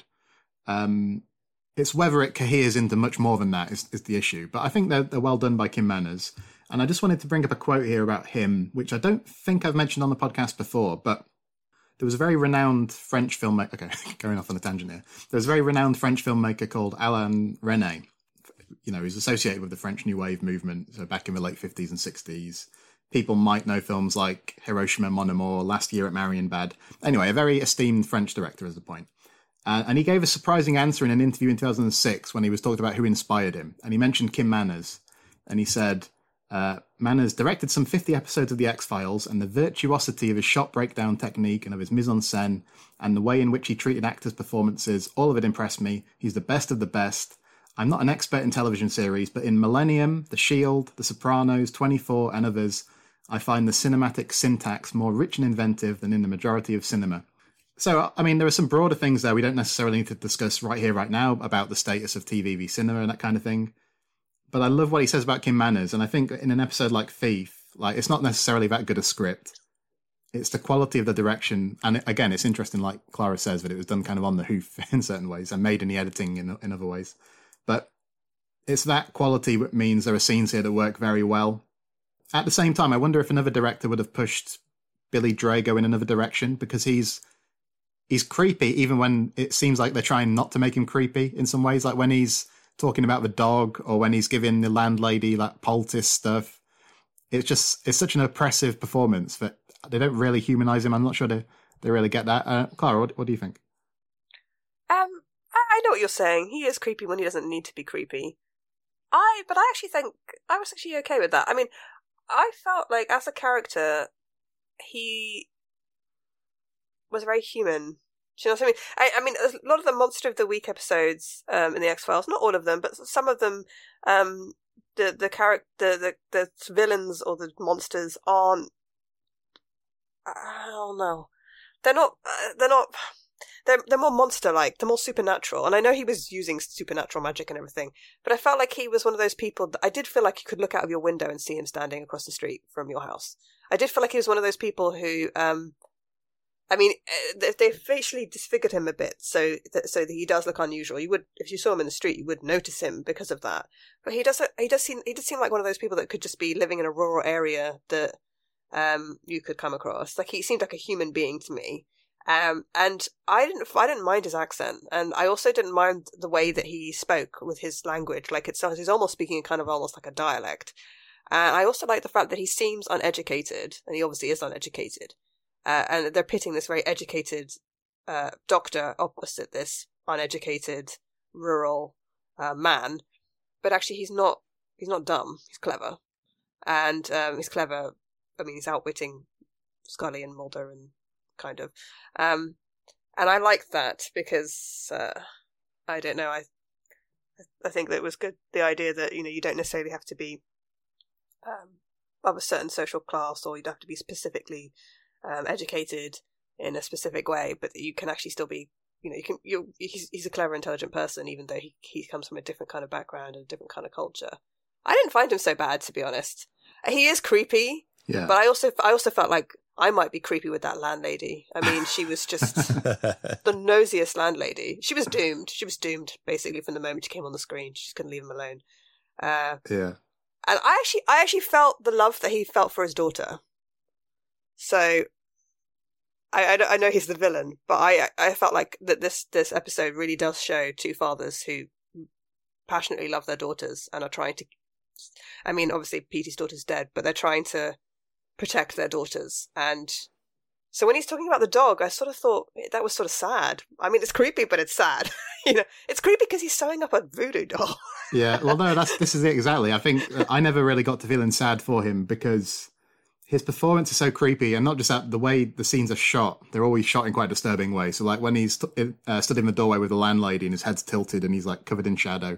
It's whether it coheres into much more than that is the issue. But I think they're well done by Kim Manners. And I just wanted to bring up a quote here about him, which I don't think I've mentioned on the podcast before, but there was a very renowned French filmmaker. Okay, going off on a tangent here. There was a very renowned French filmmaker called Alain Resnais. You know, he's associated with the French New Wave movement, so back in the late 50s and 60s. People might know films like Hiroshima, Mon Amour, Last Year at Marienbad. Anyway, a very esteemed French director is the point. And he gave a surprising answer in an interview in 2006 when he was talked about who inspired him. And he mentioned Kim Manners. And he said, Manners directed some 50 episodes of The X-Files, and the virtuosity of his shot breakdown technique and of his mise-en-scène and the way in which he treated actors' performances, all of it impressed me. He's the best of the best. I'm not an expert in television series, but in Millennium, The Shield, The Sopranos, 24, and others, I find the cinematic syntax more rich and inventive than in the majority of cinema. So, I mean, there are some broader things there we don't necessarily need to discuss right here, right now, about the status of TV v cinema and that kind of thing. But I love what he says about Kim Manners, and I think in an episode like Thief, like it's not necessarily that good a script. It's the quality of the direction, and again, it's interesting, like Clara says, that it was done kind of on the hoof in certain ways, and made in the editing in other ways. But it's that quality that means there are scenes here that work very well. At the same time, I wonder if another director would have pushed Billy Drago in another direction, because he's creepy even when it seems like they're trying not to make him creepy in some ways, like when he's talking about the dog or when he's giving the landlady like poultice stuff. It's such an oppressive performance that they don't really humanize him. I'm not sure they really get that. Clara, what do you think? I know what you're saying. He is creepy when he doesn't need to be creepy. But I actually think I was actually okay with that. I mean, I felt like as a character, he was very human. Do you know what I mean? I mean, a lot of the Monster of the Week episodes in the X-Files, not all of them, but some of them, the villains or the monsters aren't. I don't know. They're not. They're more monster-like. They're more supernatural. And I know he was using supernatural magic and everything, but I felt like he was one of those people that I did feel like you could look out of your window and see him standing across the street from your house. I did feel like he was one of those people who, I mean, they facially disfigured him a bit, so that he does look unusual. You would, if you saw him in the street, you would notice him because of that. But he does seem like one of those people that could just be living in a rural area that you could come across. Like, he seemed like a human being to me. And I didn't mind his accent, and I also didn't mind the way that he spoke with his language. Like, he's almost speaking kind of almost like a dialect. And I also like the fact that he seems uneducated, and he obviously is uneducated. And they're pitting this very educated doctor opposite this uneducated rural man, but actually he's not dumb. He's clever, and he's clever. I mean, he's outwitting Scully and Mulder and kind of, and I like that because I don't know. I think that it was good, the idea that you don't necessarily have to be of a certain social class, or you don't have to be specifically educated in a specific way, but that you can actually still be, he's a clever, intelligent person, even though he comes from a different kind of background and a different kind of culture. I didn't find him so bad, to be honest. He is creepy, but I also felt like I might be creepy with that landlady. I mean, she was just the nosiest landlady. She was doomed. She was doomed basically from the moment she came on the screen. She just couldn't leave him alone. Yeah. And I actually felt the love that he felt for his daughter. So I know he's the villain, but I felt like that this episode really does show two fathers who passionately love their daughters and are trying to. I mean, obviously Petey's daughter's dead, but they're trying to protect their daughters. And so when he's talking about the dog, I sort of thought that was sort of sad. I mean, it's creepy, but it's sad. It's creepy because he's sewing up a voodoo doll. Yeah, well, no, this is it exactly. I think I never really got to feeling sad for him because his performance is so creepy, and not just that, the way the scenes are shot, they're always shot in quite a disturbing way. So like when he's stood in the doorway with the landlady and his head's tilted and he's like covered in shadow,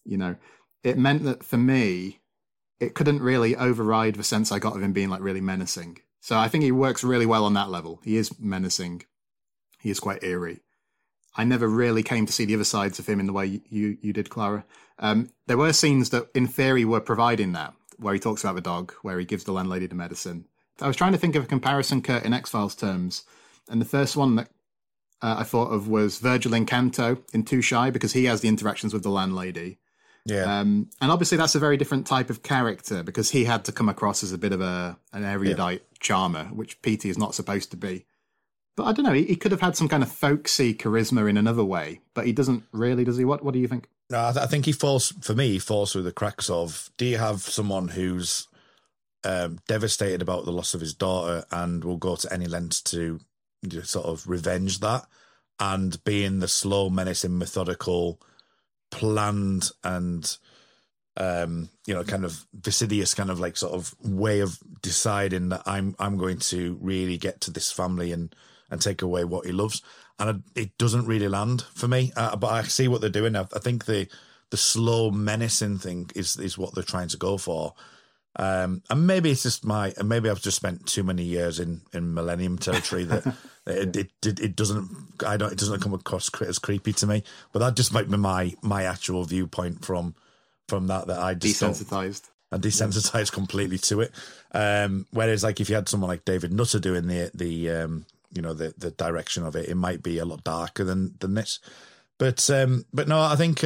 it meant that for me, it couldn't really override the sense I got of him being like really menacing. So I think he works really well on that level. He is menacing. He is quite eerie. I never really came to see the other sides of him in the way you did, Clara. There were scenes that in theory were providing that. where he talks about the dog, where he gives the landlady the medicine. I was trying to think of a comparison, Kurt, in X-Files terms, and the first one that I thought of was Virgil Incanto in Too Shy, because he has the interactions with the landlady. Yeah. And obviously that's a very different type of character, because he had to come across as a bit of an erudite charmer, which Petey is not supposed to be. But I don't know, he could have had some kind of folksy charisma in another way, but he doesn't really, does he? What do you think? No, I think he falls through the cracks of, do you have someone who's devastated about the loss of his daughter and will go to any lengths to sort of revenge that, and being the slow, menacing, methodical, planned and kind of fastidious kind of like sort of way of deciding that I'm going to really get to this family and take away what he loves, and it doesn't really land for me. But I see what they're doing. I think the slow menacing thing is what they're trying to go for. And maybe it's just maybe I've just spent too many years in Millennium territory that it doesn't come across as creepy to me. But that just might be my actual viewpoint from that I just desensitized. And desensitized completely to it. Whereas like if you had someone like David Nutter doing the direction of it might be a lot darker than this. But no, I think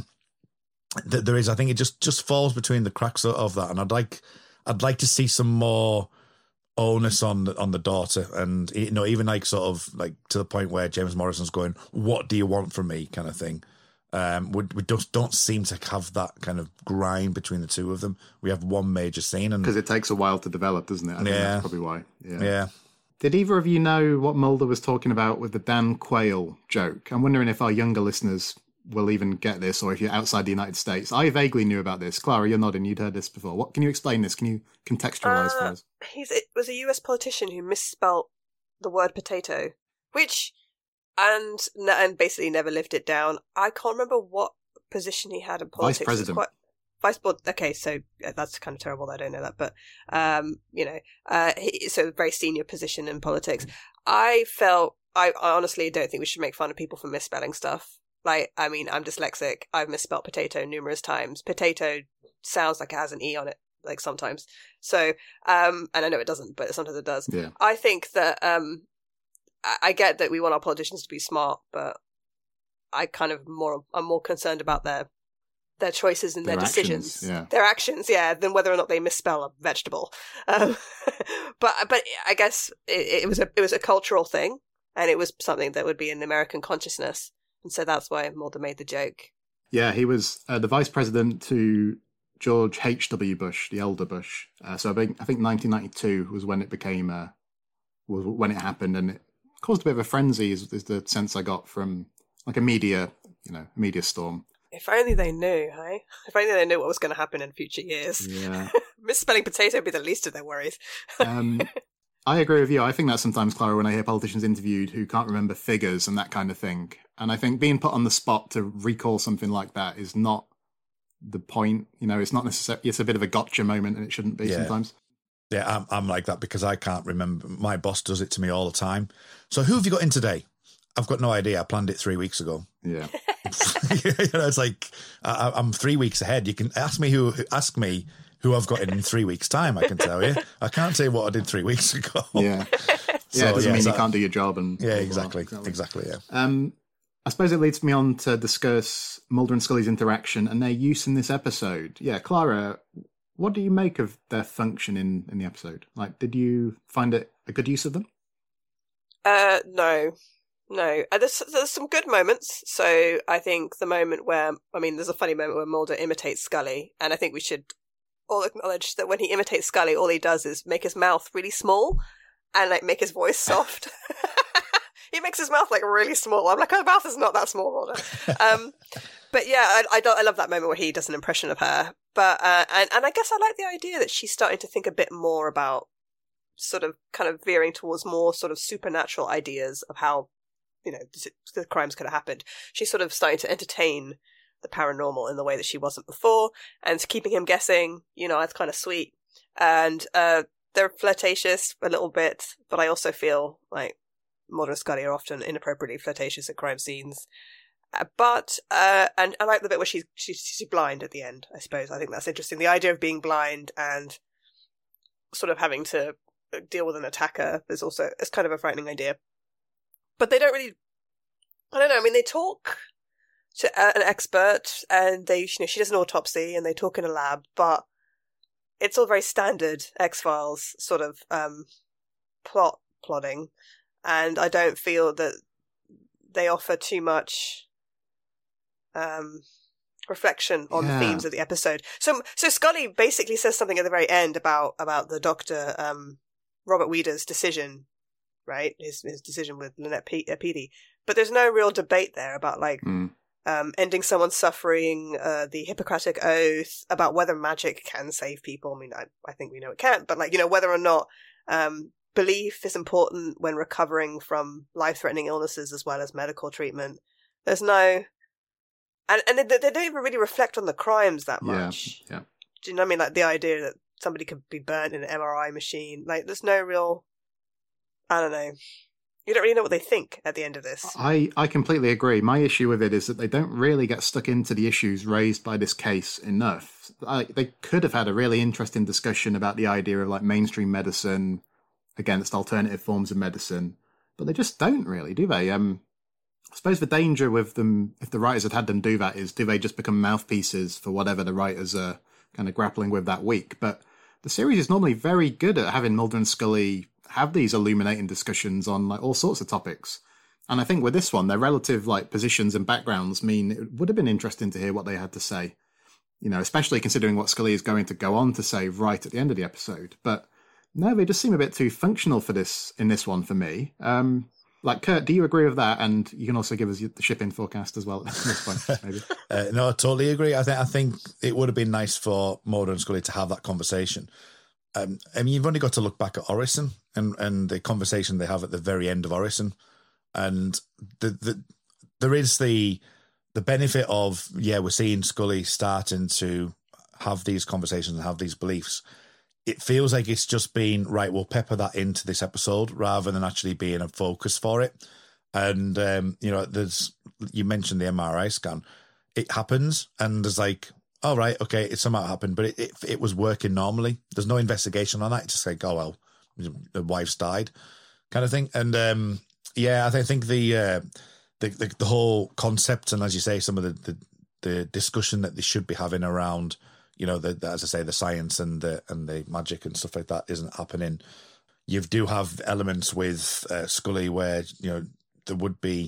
there is. I think it just falls between the cracks of that, and I'd like to see some more onus on the daughter, and even like sort of like to the point where James Morrison's going, "What do you want from me?" kind of thing. We just don't seem to have that kind of grind between the two of them. We have one major scene, and because it takes a while to develop, doesn't it? I think that's probably why. Yeah. Did either of you know what Mulder was talking about with the Dan Quayle joke? I'm wondering if our younger listeners will even get this, or if you're outside the United States. I vaguely knew about this. Clara, you're nodding. You'd heard this before. What can you explain this? Can you contextualize for us? It was a US politician who misspelt the word potato, and basically never lived it down. I can't remember what position he had in politics. Vice president. Vice board. Okay, so that's kind of terrible that I don't know that, but so a very senior position in politics. I honestly don't think we should make fun of people for misspelling stuff. Like, I mean, I'm dyslexic. I've misspelled potato numerous times. Potato sounds like it has an E on it, like sometimes. So, and I know it doesn't, but sometimes it does. Yeah. I think that I get that we want our politicians to be smart, but I'm more concerned about their choices and their decisions, their actions, than whether or not they misspell a vegetable. But I guess it was a cultural thing, and it was something that would be in the American consciousness, and so that's why Mulder made the joke. Yeah, he was the vice president to George H.W. Bush, the elder Bush. So I think 1992 was when it became when it happened, and it caused a bit of a frenzy. Is the sense I got from like a media storm. If only they knew, hey? If only they knew what was going to happen in future years. Yeah. Misspelling potato would be the least of their worries. I agree with you. I think that sometimes, Clara, when I hear politicians interviewed who can't remember figures and that kind of thing. And I think being put on the spot to recall something like that is not the point. It's not necessarily, it's a bit of a gotcha moment, and it shouldn't be sometimes. Yeah, I'm like that because I can't remember. My boss does it to me all the time. So who have you got in today? I've got no idea. I planned it 3 weeks ago. Yeah. It's like I'm 3 weeks ahead. You can ask me who I've got in 3 weeks' time. I can tell you. I can't say what I did 3 weeks ago. Yeah. So, it doesn't mean you can't do your job. And exactly. Yeah. I suppose it leads me on to discuss Mulder and Scully's interaction and their use in this episode. Yeah, Clara, what do you make of their function in the episode? Like, did you find it a good use of them? No. There's some good moments. So I think the moment there's a funny moment where Mulder imitates Scully, and I think we should all acknowledge that when he imitates Scully, all he does is make his mouth really small and like make his voice soft. He makes his mouth like really small. I'm like, oh, the mouth is not that small, Mulder. But yeah, I love that moment where he does an impression of her. But and I guess I like the idea that she's starting to think a bit more about sort of kind of veering towards more sort of supernatural ideas of how the crimes could have happened. She's sort of starting to entertain the paranormal in the way that she wasn't before, and keeping him guessing, it's kind of sweet. And they're flirtatious a little bit, but I also feel like Mulder and Scully are often inappropriately flirtatious at crime scenes. But and I like the bit where she's blind at the end, I suppose. I think that's interesting. The idea of being blind and sort of having to deal with an attacker it's kind of a frightening idea. But they don't really, I don't know, I mean, they talk to an expert and she does an autopsy and they talk in a lab, but it's all very standard X-Files sort of plotting, and I don't feel that they offer too much reflection on the themes of the episode. So Scully basically says something at the very end about the Doctor, Robert Weider's decision, right? His decision with Lynette Peedy. But there's no real debate there about ending someone's suffering, the Hippocratic Oath, about whether magic can save people. I mean, I think we know it can't, but whether or not belief is important when recovering from life-threatening illnesses as well as medical treatment. There's no... And they don't even really reflect on the crimes that much. Yeah. Do you know what I mean? Like the idea that somebody could be burnt in an MRI machine. Like, there's no real... I don't know. You don't really know what they think at the end of this. I completely agree. My issue with it is that they don't really get stuck into the issues raised by this case enough. They could have had a really interesting discussion about the idea of mainstream medicine against alternative forms of medicine, but they just don't really, do they? I suppose the danger with them, if the writers had them do that, is do they just become mouthpieces for whatever the writers are kind of grappling with that week? But the series is normally very good at having Mulder and Scully have these illuminating discussions on all sorts of topics. And I think with this one, their relative positions and backgrounds mean it would have been interesting to hear what they had to say. Especially considering what Scully is going to go on to say right at the end of the episode. But no, they just seem a bit too functional for this in this one for me. Kurt, do you agree with that? And you can also give us the shipping forecast as well at this point, maybe. No, I totally agree. I think it would have been nice for Mulder and Scully to have that conversation. I mean, you've only got to look back at Orison and the conversation they have at the very end of Orison, and there is the benefit of we're seeing Scully starting to have these conversations and have these beliefs. It feels like it's just been, right, we'll pepper that into this episode rather than actually being a focus for it. And, you mentioned the MRI scan. It happens and there's oh, right, okay, it somehow happened, but it was working normally. There's no investigation on that. It's just oh, well, the wife's died kind of thing. And, I think the whole concept and, as you say, some of the discussion that they should be having around... as I say, the science and the magic and stuff like that isn't happening. You do have elements with Scully where there would be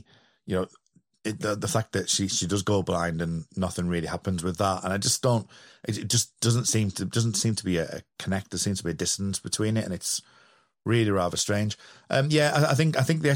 the fact that she does go blind and nothing really happens with that, and I just don't. It just doesn't seem to be a connect. There seems to be a distance between it, and it's really rather strange. I think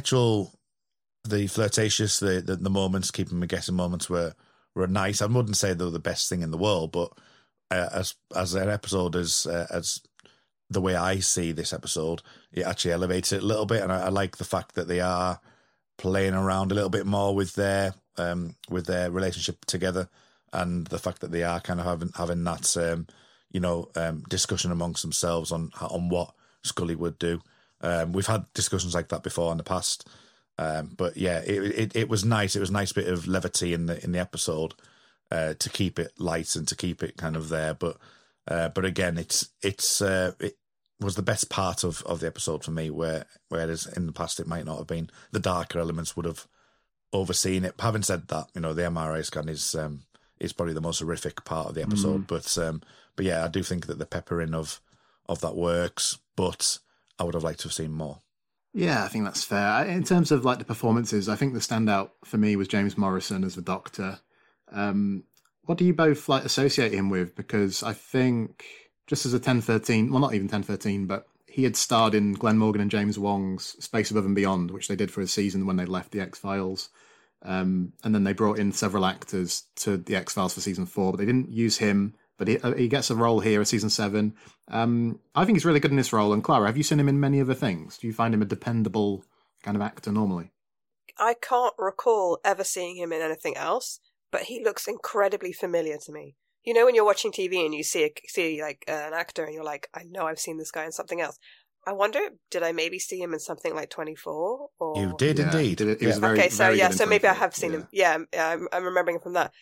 the flirtatious, the moments, keeping me guessing moments were nice. I wouldn't say they were the best thing in the world, but. As an episode, as the way I see this episode, it actually elevates it a little bit, and I like the fact that they are playing around a little bit more with their relationship together, and the fact that they are kind of having that discussion amongst themselves on what Scully would do. We've had discussions like that before in the past, but it was nice. It was a nice bit of levity in the episode. To keep it light and to keep it kind of there, but again, it was the best part of the episode for me. Whereas in the past it might not have been. The darker elements would have overseen it. Having said that, the MRI scan is probably the most horrific part of the episode. But I do think that the peppering of that works. But I would have liked to have seen more. Yeah, I think that's fair. In terms of the performances, I think the standout for me was James Morrison as the Doctor. What do you both associate him with? Because I think just as a 1013, well, not even 1013, but he had starred in Glenn Morgan and James Wong's Space Above and Beyond, which they did for a season when they left the X-Files. And then they brought in several actors to the X-Files for season 4, but they didn't use him. But he gets a role here in season 7. I think he's really good in this role. And Clara, have you seen him in many other things? Do you find him a dependable kind of actor normally? I can't recall ever seeing him in anything else. But he looks incredibly familiar to me. When you're watching TV and you see an actor and you're like, I know I've seen this guy in something else. I wonder, did I maybe see him in something like 24? Or... You did indeed. He was very, okay, so very yeah, good so in maybe I 24. have seen him. Yeah, I'm remembering him from that.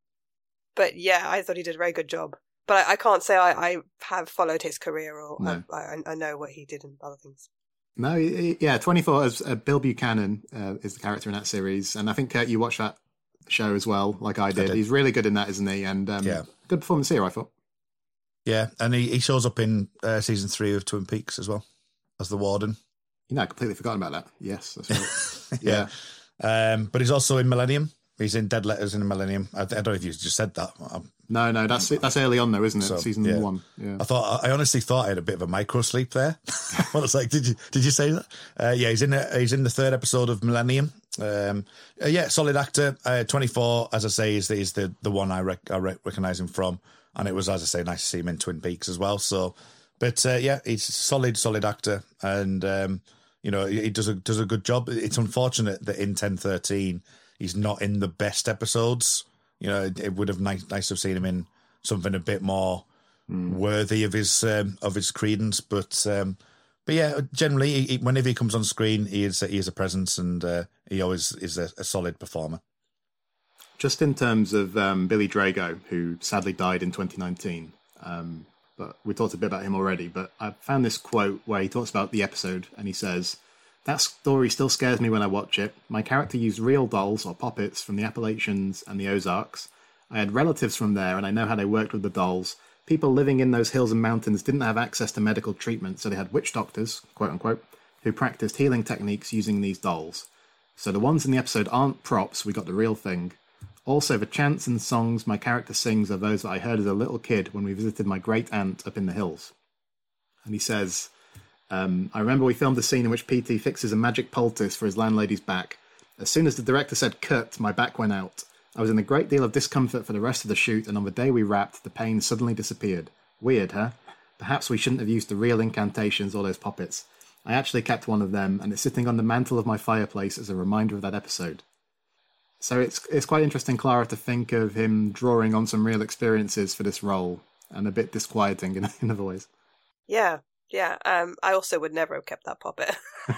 But yeah, I thought he did a very good job. But I can't say I have followed his career or No. I know what he did in other things. No, 24 as Bill Buchanan is the character in that series, and I think Kurt, you watched that show as well, like I did. He's really good in that, isn't he? And good performance here, I thought. Yeah, and he shows up in season 3 of Twin Peaks as well as the warden. I completely forgotten about that. Yes, that's right. Yeah. But he's also in Millennium. He's in Dead Letters in Millennium. I don't know if you just said that. No, that's early on though, isn't it? So, season 1. Yeah. I honestly thought I had a bit of a micro sleep there. I was like, did you say that? Yeah, he's in the 3rd episode of Millennium. Solid actor. 24, as I say, is the one I recognise him from, and it was, as I say, nice to see him in Twin Peaks as well. So, but he's a solid actor, and he does a good job. It's unfortunate that in 1013 he's not in the best episodes. It would have nice to have seen him in something a bit more worthy of his credence. But yeah, generally, whenever he comes on screen, he is a presence, and he always is a solid performer. Just in terms of Billy Drago, who sadly died in 2019, but we talked a bit about him already. But I found this quote where he talks about the episode, and he says, "That story still scares me when I watch it. My character used real dolls or poppets from the Appalachians and the Ozarks. I had relatives from there, and I know how they worked with the dolls. People living in those hills and mountains didn't have access to medical treatment, so they had witch doctors, quote unquote, who practiced healing techniques using these dolls. So the ones in the episode aren't props, we got the real thing. Also, the chants and songs my character sings are those that I heard as a little kid when we visited my great-aunt up in the hills." And he says, I remember we filmed a scene in which PT fixes a magic poultice for his landlady's back. As soon as the director said cut, my back went out. I was in a great deal of discomfort for the rest of the shoot, and on the day we wrapped, the pain suddenly disappeared. Weird, huh? Perhaps we shouldn't have used the real incantations or those puppets. I actually kept one of them, and it's sitting on the mantle of my fireplace as a reminder of that episode. So it's quite interesting, Clara, to think of him drawing on some real experiences for this role, and a bit disquieting in other ways. Yeah. Yeah, I also would never have kept that puppet.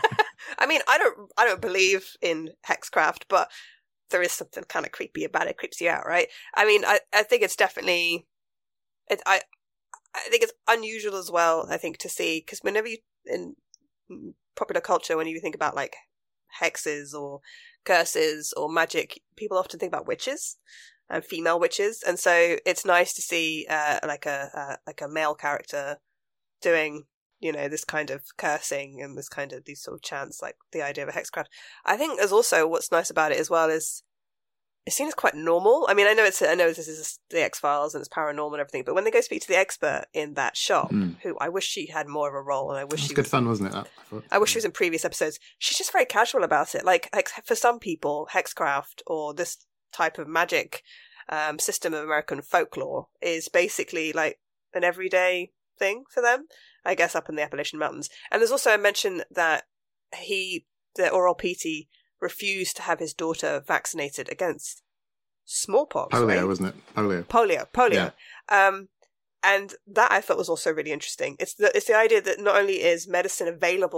I mean, I don't believe in hexcraft, but there is something kind of creepy about it. It creeps you out, right? I mean, I think it's definitely, I think it's unusual as well, I think, to see, because whenever you, in popular culture, when you think about like hexes or curses or magic, people often think about witches and female witches, and so it's nice to see like a male character doing this kind of cursing and this kind of these sort of chants, like the idea of a hexcraft. I think there's also what's nice about it as well is it seems quite normal. I mean, I know this is the X-Files and it's paranormal and everything, but when they go speak to the expert in that shop, who I wish she had more of a role, and I wish she was good fun, wasn't it? I wish she was in previous episodes. She's just very casual about it. Like for some people, hexcraft or this type of magic system of American folklore is basically like an everyday thing for them, I guess, up in the Appalachian Mountains. And there's also a mention that the Oral PT refused to have his daughter vaccinated against smallpox. Polio, right? wasn't it? Polio. Yeah. And that I thought was also really interesting. It's the idea that not only is medicine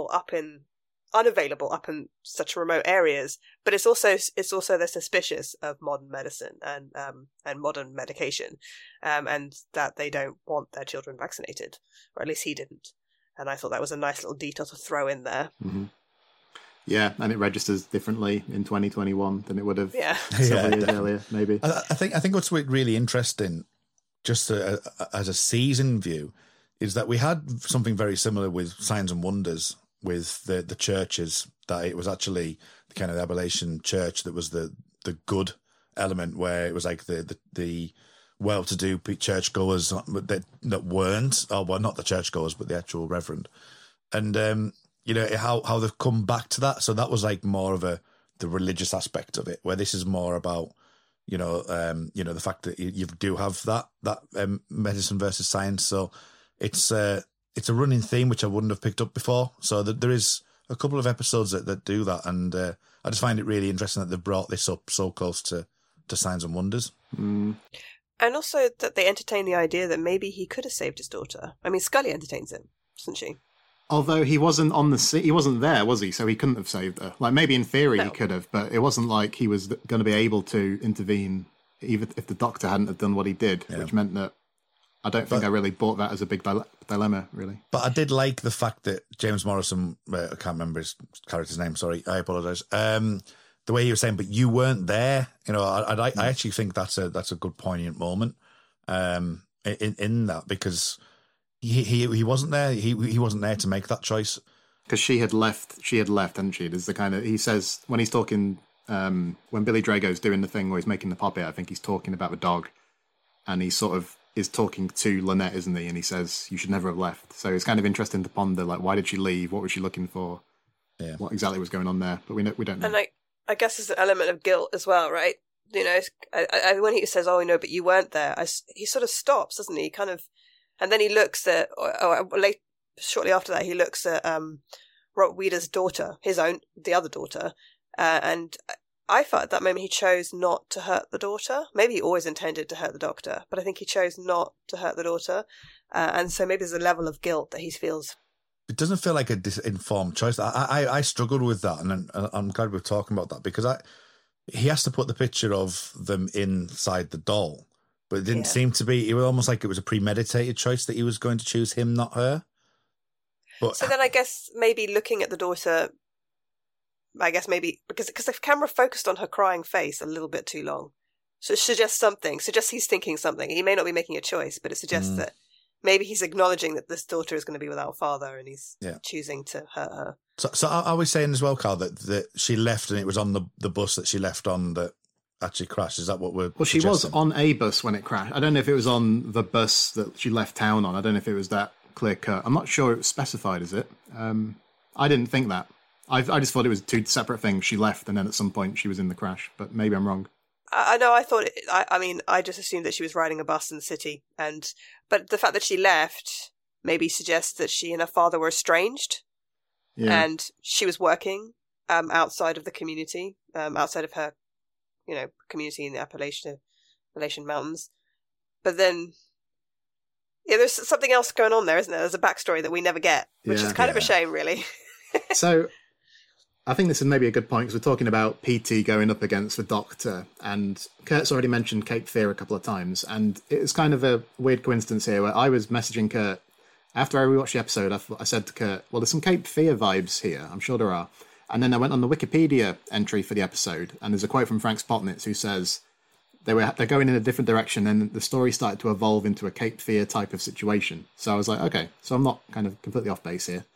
unavailable up in such remote areas, but it's also they're suspicious of modern medicine and modern medication, and that they don't want their children vaccinated, or at least he didn't. And I thought that was a nice little detail to throw in there. Mm-hmm. Yeah, and it registers differently in 2021 than it would have several years earlier, maybe. I think what's really interesting, just as a season view, is that we had something very similar with Signs and Wonders with the churches, that it was actually the kind of the Appalachian church that was the good element, where it was like the well-to-do churchgoers that weren't, or well, not the churchgoers, but the actual reverend. And how they've come back to that. So that was like more of the religious aspect of it, where this is more about the fact that you do have that medicine versus science. So it's a running theme which I wouldn't have picked up before. So there is a couple of episodes that do that, and I just find it really interesting that they've brought this up so close to Signs and Wonders. Mm. And also that they entertain the idea that maybe he could have saved his daughter. I mean, Scully entertains him, doesn't she? Although he wasn't on the he wasn't there, was he? So he couldn't have saved her. Like maybe in theory he could have, but it wasn't like he was going to be able to intervene, even if the Doctor hadn't have done what he did, which meant that I don't think I really bought that as a big dilemma, really. But I did like the fact that James Morrison, I can't remember his character's name. Sorry, I apologise. The way he was saying, but you weren't there. You know, I actually think that's a good poignant moment in that, because he wasn't there. He wasn't there to make that choice, because she had left, hadn't she? There's the kind of, he says when he's talking, when Billy Drago's doing the thing where he's making the puppet, I think he's talking about the dog, and he sort of is talking to Lynette, isn't he? And he says, you should never have left. So it's kind of interesting to ponder, like, why did she leave? What was she looking for? Yeah. What exactly was going on there? But we don't know. And I guess there's an element of guilt as well, right? You know, when he says, oh, no, but you weren't there, he sort of stops, doesn't he? Kind of, and then he looks at, shortly after that, he looks at Rob Weeder's daughter, the other daughter, and I thought at that moment he chose not to hurt the daughter. Maybe he always intended to hurt the Doctor, but I think he chose not to hurt the daughter. And so maybe there's a level of guilt that he feels. It doesn't feel like a disinformed choice. I struggled with that, and I'm glad we're talking about that, because he has to put the picture of them inside the doll, but it didn't seem to be. It was almost like it was a premeditated choice that he was going to choose him, not her. But so then I guess maybe looking at the daughter, I guess maybe because the camera focused on her crying face a little bit too long. So it suggests he's thinking something. He may not be making a choice, but it suggests that maybe he's acknowledging that this daughter is going to be without a father, and he's choosing to hurt her. So are we saying as well, Carl, that she left and it was on the bus that she left on that actually crashed? Is that what we're she suggesting? Was on a bus when it crashed. I don't know if it was on the bus that she left town on. I don't know if it was that clear cut. I'm not sure it was specified, is it? I didn't think that. I just thought it was two separate things. She left, and then at some point she was in the crash. But maybe I'm wrong. I know. I thought. I just assumed that she was riding a bus in the city, but the fact that she left maybe suggests that she and her father were estranged, and she was working outside of the community, outside of her, community in the Appalachian Mountains. But then, there's something else going on there, isn't there? There's a backstory that we never get, which is kind of a shame, really. So, I think this is maybe a good point, because we're talking about PT going up against the Doctor, and Kurt's already mentioned Cape Fear a couple of times, and it's kind of a weird coincidence here where I was messaging Kurt after I rewatched the episode. I said to Kurt, well, there's some Cape Fear vibes here, I'm sure there are. And then I went on the Wikipedia entry for the episode, and there's a quote from Frank Spotnitz who says they're going in a different direction, and the story started to evolve into a Cape Fear type of situation. So I was like, okay, so I'm not kind of completely off base here.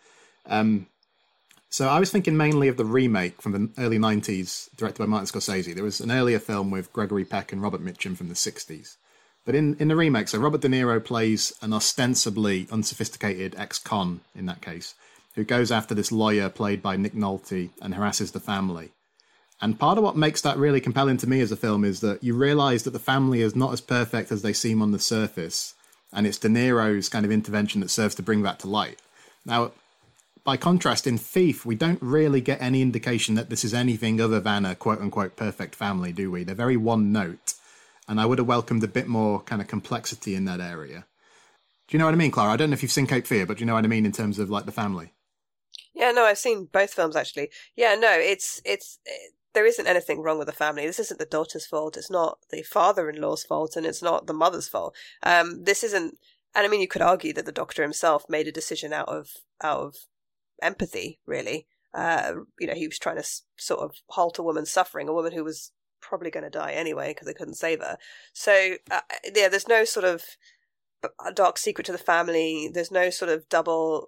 So I was thinking mainly of the remake from the early 90s, directed by Martin Scorsese. There was an earlier film with Gregory Peck and Robert Mitchum from the 60s. But in the remake, so Robert De Niro plays an ostensibly unsophisticated ex-con, in that case, who goes after this lawyer played by Nick Nolte and harasses the family. And part of what makes that really compelling to me as a film is that you realise that the family is not as perfect as they seem on the surface, and it's De Niro's kind of intervention that serves to bring that to light. Now, by contrast, in Thief, we don't really get any indication that this is anything other than a quote-unquote perfect family, do we? They're very one-note, and I would have welcomed a bit more kind of complexity in that area. Do you know what I mean, Clara? I don't know if you've seen Cape Fear, but do you know what I mean in terms of, like, the family? Yeah, no, I've seen both films, actually. Yeah, no, there isn't anything wrong with the family. This isn't the daughter's fault. It's not the father-in-law's fault, and it's not the mother's fault. This isn't... And, I mean, you could argue that the Doctor himself made a decision out of empathy, really. He was trying to sort of halt a woman's suffering, a woman who was probably going to die anyway because they couldn't save her. So there's no sort of dark secret to the family. There's no sort of double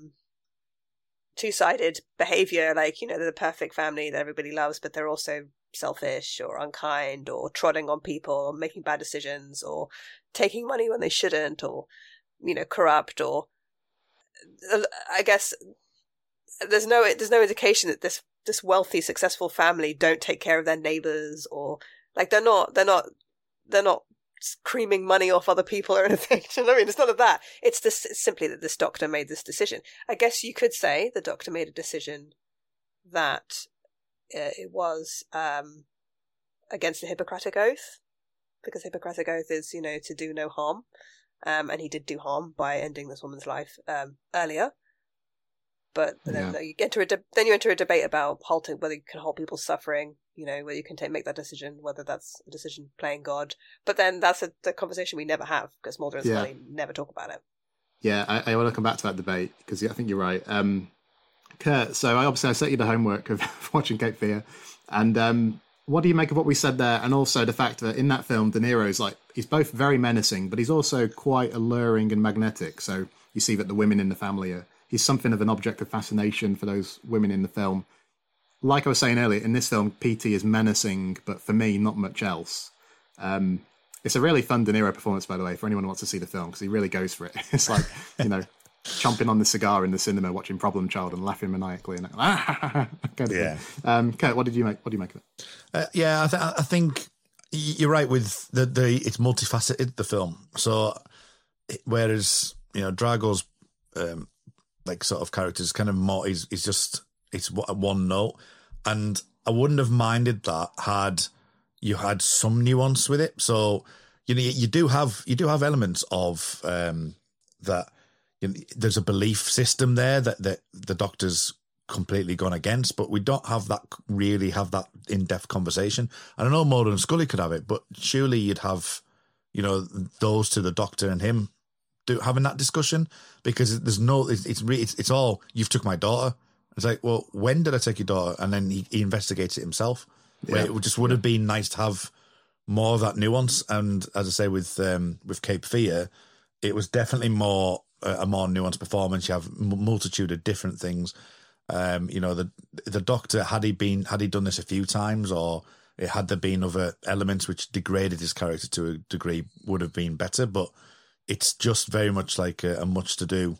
two-sided behavior, like, they're the perfect family that everybody loves, but they're also selfish or unkind or trotting on people or making bad decisions or taking money when they shouldn't, or corrupt, or I guess there's no indication that this wealthy, successful family don't take care of their neighbors, or like they're not creaming money off other people or anything. Do you know what I mean? It's none of that. It's simply that this Doctor made this decision. I guess you could say the Doctor made a decision that it was against the Hippocratic Oath, because Hippocratic Oath is, to do no harm, and he did do harm by ending this woman's life earlier. But then you enter a debate about halting, whether you can halt people's suffering, whether you can make that decision, whether that's a decision playing God. But then that's the conversation we never have, because Mulder and Scully never talk about it. Yeah, I want to come back to that debate, because I think you're right. Kurt, so I set you the homework of watching Cape Fear, and what do you make of what we said there, and also the fact that in that film, De Niro's he's both very menacing, but he's also quite alluring and magnetic. So you see that the women in the family he's something of an object of fascination for those women in the film. Like I was saying earlier, in this film, P.T. is menacing, but for me, not much else. It's a really fun De Niro performance, by the way, for anyone who wants to see the film, because he really goes for it. It's like, chomping on the cigar in the cinema, watching Problem Child and laughing maniacally. And Kurt, what do you make of it? I think you're right with it's multifaceted, the film. So whereas Drago's sort of characters kind of more is just it's one note, and I wouldn't have minded that had you had some nuance with it. So you do have elements of that. There's a belief system there that the Doctor's completely gone against, but we don't have that in-depth conversation. And I know Mulder and Scully could have it, but surely you'd have those to the Doctor and him having that discussion, because it's all, you've took my daughter. It's like, well, when did I take your daughter? And then he investigates it himself. Where it just would have been nice to have more of that nuance. And as I say, with Cape Fear, it was definitely more a more nuanced performance. You have multitude of different things. The Doctor, had he done this a few times, or had there been other elements which degraded his character to a degree, would have been better. But it's just very much like a much to do.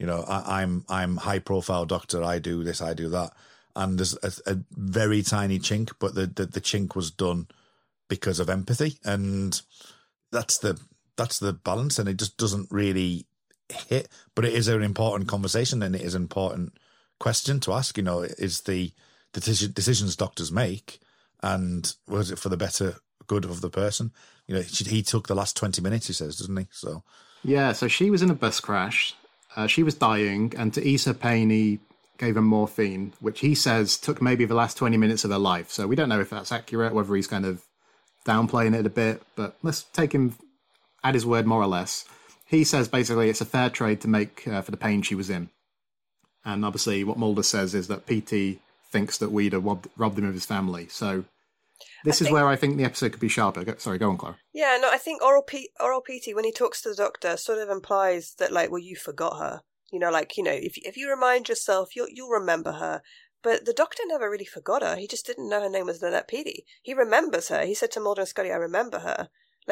I'm high profile Doctor. I do this, I do that, and there's a very tiny chink, but the chink was done because of empathy, and that's the balance, and it just doesn't really hit. But it is an important conversation, and it is an important question to ask. Is the decisions doctors make, and was it for the better good of the person? He took the last 20 minutes, he says, doesn't he? So yeah, so she was in a bus crash. She was dying, and to ease her pain, he gave her morphine, which he says took maybe the last 20 minutes of her life. So we don't know if that's accurate, whether he's kind of downplaying it a bit, but let's take him at his word, more or less. He says basically it's a fair trade to make for the pain she was in. And obviously what Mulder says is that PT thinks that Ouida robbed him of his family. So this is where I think the episode could be sharper. Sorry, go on, Clara. Yeah, no, I think Oral PT, when he talks to the Doctor, sort of implies that, well, you forgot her. If you remind yourself, you'll remember her. But the Doctor never really forgot her. He just didn't know her name was Lynette Petey. He remembers her. He said to Mulder and Scully, I remember her.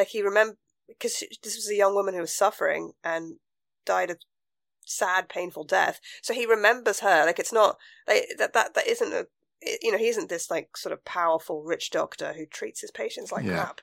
Because this was a young woman who was suffering and died a sad, painful death. So he remembers her. It's not, that isn't he isn't this sort of powerful rich doctor who treats his patients like crap.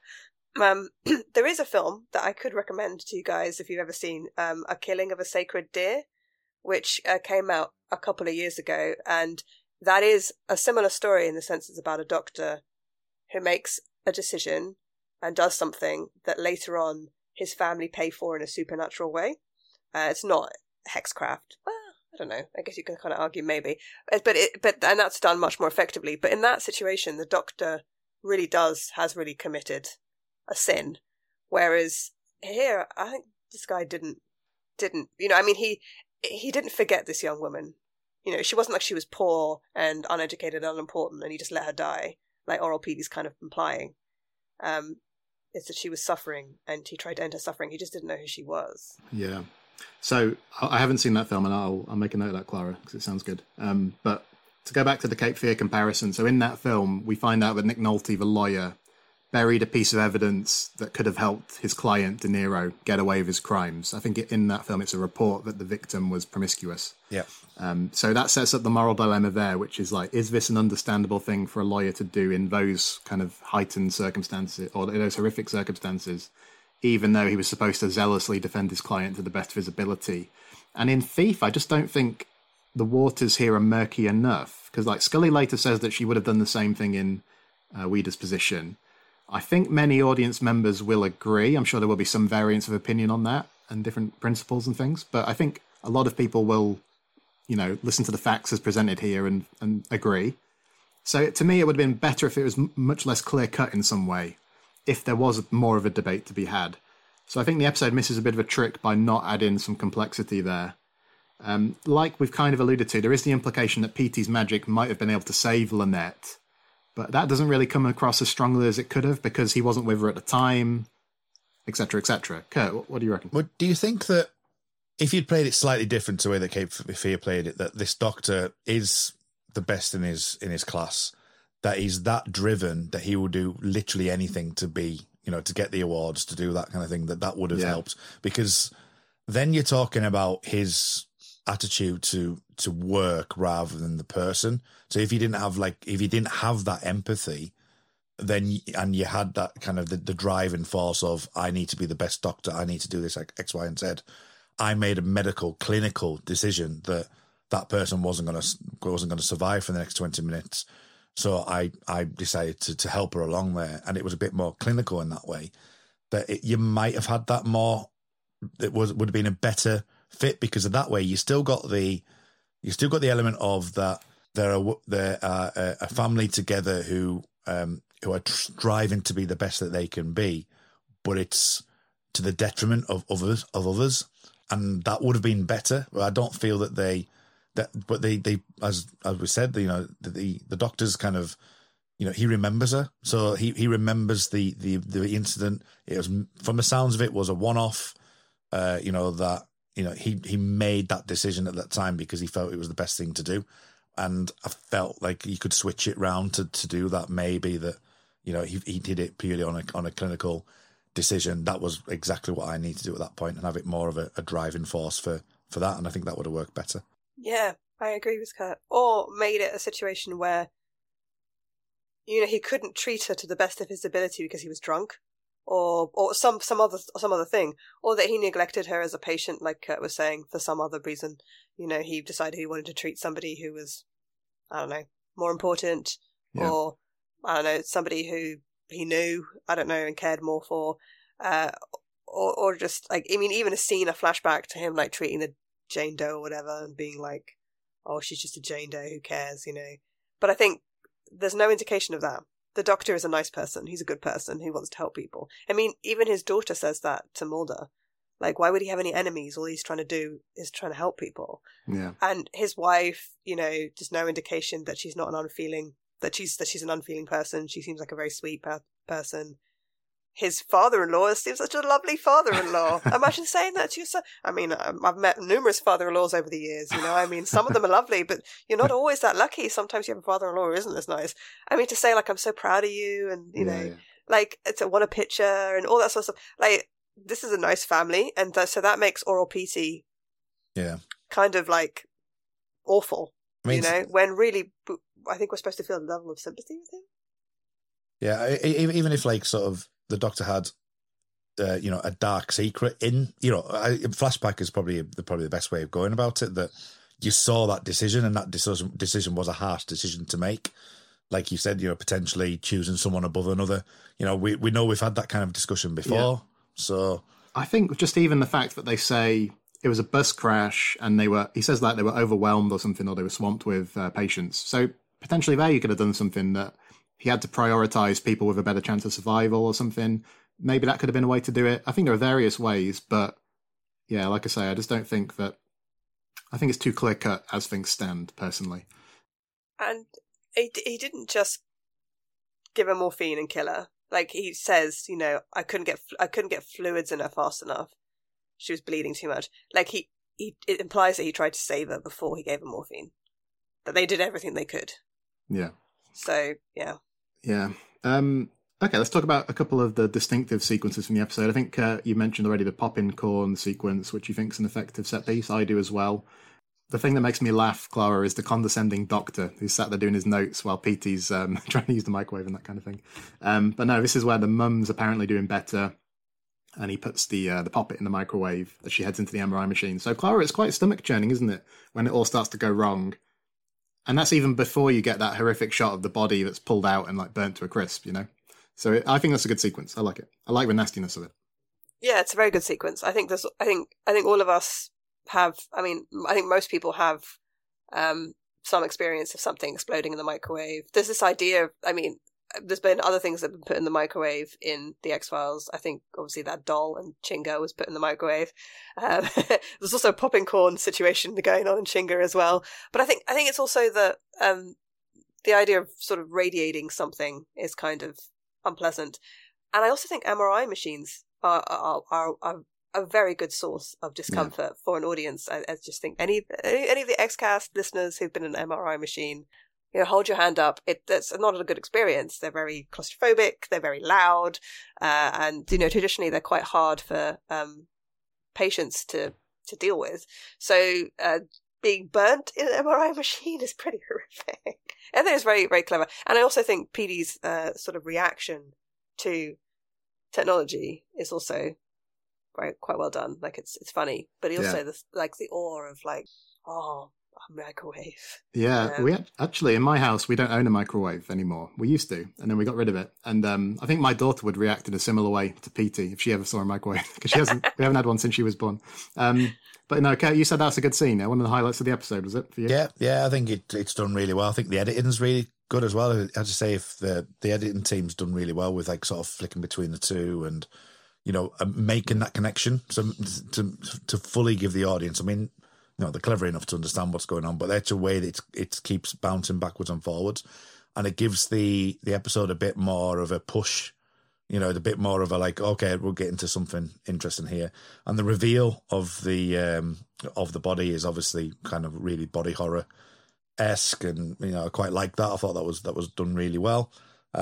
There is a film that I could recommend to you guys if you've ever seen, A Killing of a Sacred Deer, which came out a couple of years ago, and that is a similar story in the sense it's about a doctor who makes a decision and does something that later on his family pay for in a supernatural way. It's not hexcraft. Well, I don't know. I guess you can kind of argue maybe, but that's done much more effectively. But in that situation, the Doctor really has really committed a sin, whereas here, I think this guy didn't. He didn't forget this young woman. She wasn't like she was poor and uneducated and unimportant, and he just let her die, like Oral Petey's kind of implying. It's that she was suffering, and he tried to end her suffering. He just didn't know who she was. Yeah. So I haven't seen that film, and I'll make a note of that, Clara, because it sounds good. But to go back to the Cape Fear comparison, so in that film, we find out that Nick Nolte, the lawyer, buried a piece of evidence that could have helped his client, De Niro, get away with his crimes. I think in that film, it's a report that the victim was promiscuous. Yeah. So that sets up the moral dilemma there, which is is this an understandable thing for a lawyer to do in those kind of heightened circumstances, or those horrific circumstances, even though he was supposed to zealously defend his client to the best of his ability? And in Thief, I just don't think the waters here are murky enough, because Scully later says that she would have done the same thing in Ouida's position. I think many audience members will agree. I'm sure there will be some variance of opinion on that and different principles and things, but I think a lot of people will, listen to the facts as presented here and agree. So to me, it would have been better if it was much less clear-cut in some way, if there was more of a debate to be had. So I think the episode misses a bit of a trick by not adding some complexity there. Like we've kind of alluded to, there is the implication that Petey's magic might have been able to save Lynette, but that doesn't really come across as strongly as it could have because he wasn't with her at the time, etc., etc. Kurt, what do you reckon? Well, do you think that if you'd played it slightly different to the way that Cape Fear played it, that this Doctor is the best in his class, that he's that driven that he will do literally anything to be, to get the awards, to do that kind of thing, that would have helped? Because then you're talking about his attitude to work rather than the person. So if you didn't have that empathy, then and you had that kind of the driving force of I need to be the best doctor, I need to do this X, Y, and Z. I made a medical clinical decision that person wasn't going to survive for the next 20 minutes. So I decided to help her along there, and it was a bit more clinical in that way. That you might have had that more. It would have been a better fit because of that way. You still got the element of that they're a family together who are striving to be the best that they can be, but it's to the detriment of others, and that would have been better. But I don't feel that they as we said, the Doctor's kind of, he remembers her, so he remembers the incident. It was, from the sounds of it, was a one-off. He made that decision at that time because he felt it was the best thing to do, and I felt like he could switch it round to do that. Maybe that he did it purely on a clinical decision. That was exactly what I need to do at that point, and have it more of a driving force for that, and I think that would have worked better. Yeah, I agree with Kurt. Or made it a situation where, he couldn't treat her to the best of his ability because he was drunk, or some other thing, or that he neglected her as a patient, like Kurt was saying, for some other reason. He decided he wanted to treat somebody who was, I don't know, more important, or I don't know, somebody who he knew, I don't know, and cared more for, or just even a flashback to him like treating the Jane Doe or whatever, and being like, oh, she's just a Jane Doe, who cares, But I think there's no indication of that. The Doctor is a nice person. He's a good person who wants to help people. Even his daughter says that to Mulder. Like, why would he have any enemies? All he's trying to do is trying to help people. Yeah. And his wife, just no indication that she's not an unfeeling, that she's an unfeeling person. She seems like a very sweet person. His father-in-law seems such a lovely father-in-law. Imagine saying that to your son. I've met numerous father-in-laws over the years, some of them are lovely, but you're not always that lucky. Sometimes you have a father-in-law who isn't as nice. To say, like, I'm so proud of you, and, like, to want a picture and all that sort of stuff. Like, this is a nice family, and so that makes Oral Petey kind of, like, awful, when really, I think we're supposed to feel a level of sympathy with him. Yeah, even if, like, sort of, the Doctor had, a dark secret in, flashback is probably the best way of going about it, that you saw that decision, and that decision was a harsh decision to make. Like you said, potentially choosing someone above another. We know we've had that kind of discussion before. So I think just even the fact that they say it was a bus crash and he says that they were overwhelmed or something, or they were swamped with patients. So potentially there you could have done something that he had to prioritize people with a better chance of survival or something. Maybe that could have been a way to do it. I think there are various ways, but yeah, like I say, I just don't think that. I think it's too clear cut as things stand, personally. And he didn't just give her morphine and kill her. Like he says, I couldn't get fluids in her fast enough. She was bleeding too much. Like it implies that he tried to save her before he gave her morphine. That they did everything they could. Yeah. So yeah. Yeah. Okay, let's talk about a couple of the distinctive sequences from the episode. I think you mentioned already the popping corn sequence, which you think is an effective set piece. I do as well. The thing that makes me laugh, Clara, is the condescending Doctor who's sat there doing his notes while Petey's trying to use the microwave and that kind of thing. But no, this is where the mum's apparently doing better, and he puts the poppet in the microwave as she heads into the MRI machine. So Clara, it's quite stomach churning, isn't it, when it all starts to go wrong? And that's even before you get that horrific shot of the body that's pulled out and like burnt to a crisp, So I think that's a good sequence. I like it. I like the nastiness of it. Yeah, it's a very good sequence. I think all of us have. I think most people have some experience of something exploding in the microwave. There's this idea of, I mean, there's been other things that have been put in the microwave in the X-Files. I think obviously that doll and Chinga was put in the microwave. There's also a popping corn situation going on in Chinga as well. But I think it's also that the idea of sort of radiating something is kind of unpleasant. And I also think MRI machines are a very good source of discomfort for an audience. I just think any of the XCast listeners who've been in an MRI machine, hold your hand up. That's not a good experience. They're very claustrophobic. They're very loud. And, traditionally they're quite hard for patients to deal with. So being burnt in an MRI machine is pretty horrific. I think it's very, very clever. And I also think Petey's sort of reaction to technology is also quite well done. Like it's funny, but he also the awe of a microwave. Yeah, we actually in my house we don't own a microwave anymore. We used to, and then we got rid of it. And I think my daughter would react in a similar way to Petey if she ever saw a microwave, because we haven't had one since she was born. But no, Kurt, you said that's a good scene. One of the highlights of the episode, was it for you? Yeah, I think it's done really well. I think the editing's really good as well. I have to say, if the editing team's done really well with sort of flicking between the two and making that connection, so to fully give the audience. I mean, they're clever enough to understand what's going on, but that's a way that it keeps bouncing backwards and forwards, and it gives the episode a bit more of a push. A bit more of a okay, we'll get into something interesting here, and the reveal of the body is obviously kind of really body horror-esque, and I quite like that. I thought that was done really well.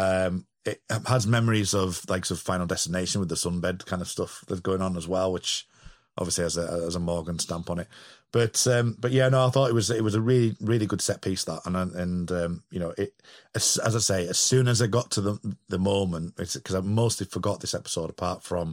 It has memories of Final Destination with the sunbed kind of stuff that's going on as well, which obviously has a Morgan stamp on it. But yeah, no, I thought it was a really, really good set piece, that, and it, as I say, as soon as I got to the moment, it's because I mostly forgot this episode apart from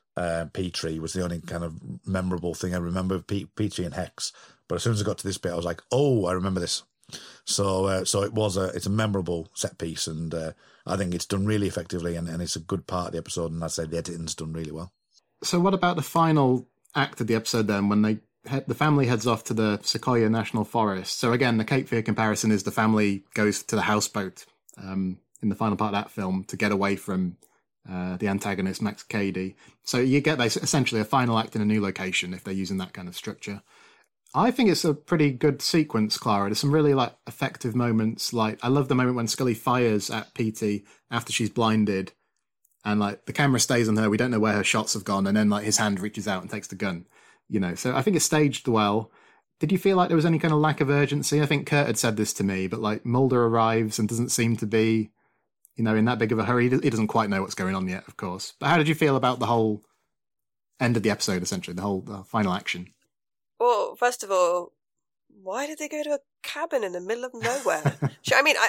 Petrie was the only kind of memorable thing I remember, Petrie and Hex. But as soon as I got to this bit, I was like, oh, I remember this. So it's a memorable set piece, and I think it's done really effectively, and it's a good part of the episode, and I'd say the editing's done really well. So what about the final act of the episode then, when the family heads off to the Sequoia National Forest? So again, the Cape Fear comparison is the family goes to the houseboat in the final part of that film to get away from the antagonist, Max Cady. So you get essentially a final act in a new location if they're using that kind of structure. I think it's a pretty good sequence, Clara. There's some really effective moments. I love the moment when Scully fires at Petey after she's blinded, and the camera stays on her. We don't know where her shots have gone, and then his hand reaches out and takes the gun. So I think it's staged well. Did you feel like there was any kind of lack of urgency? I think Kurt had said this to me, but Mulder arrives and doesn't seem to be, in that big of a hurry. He doesn't quite know what's going on yet, of course. But how did you feel about the whole end of the episode, essentially, the final action? Well, first of all, why did they go to a cabin in the middle of nowhere? I mean,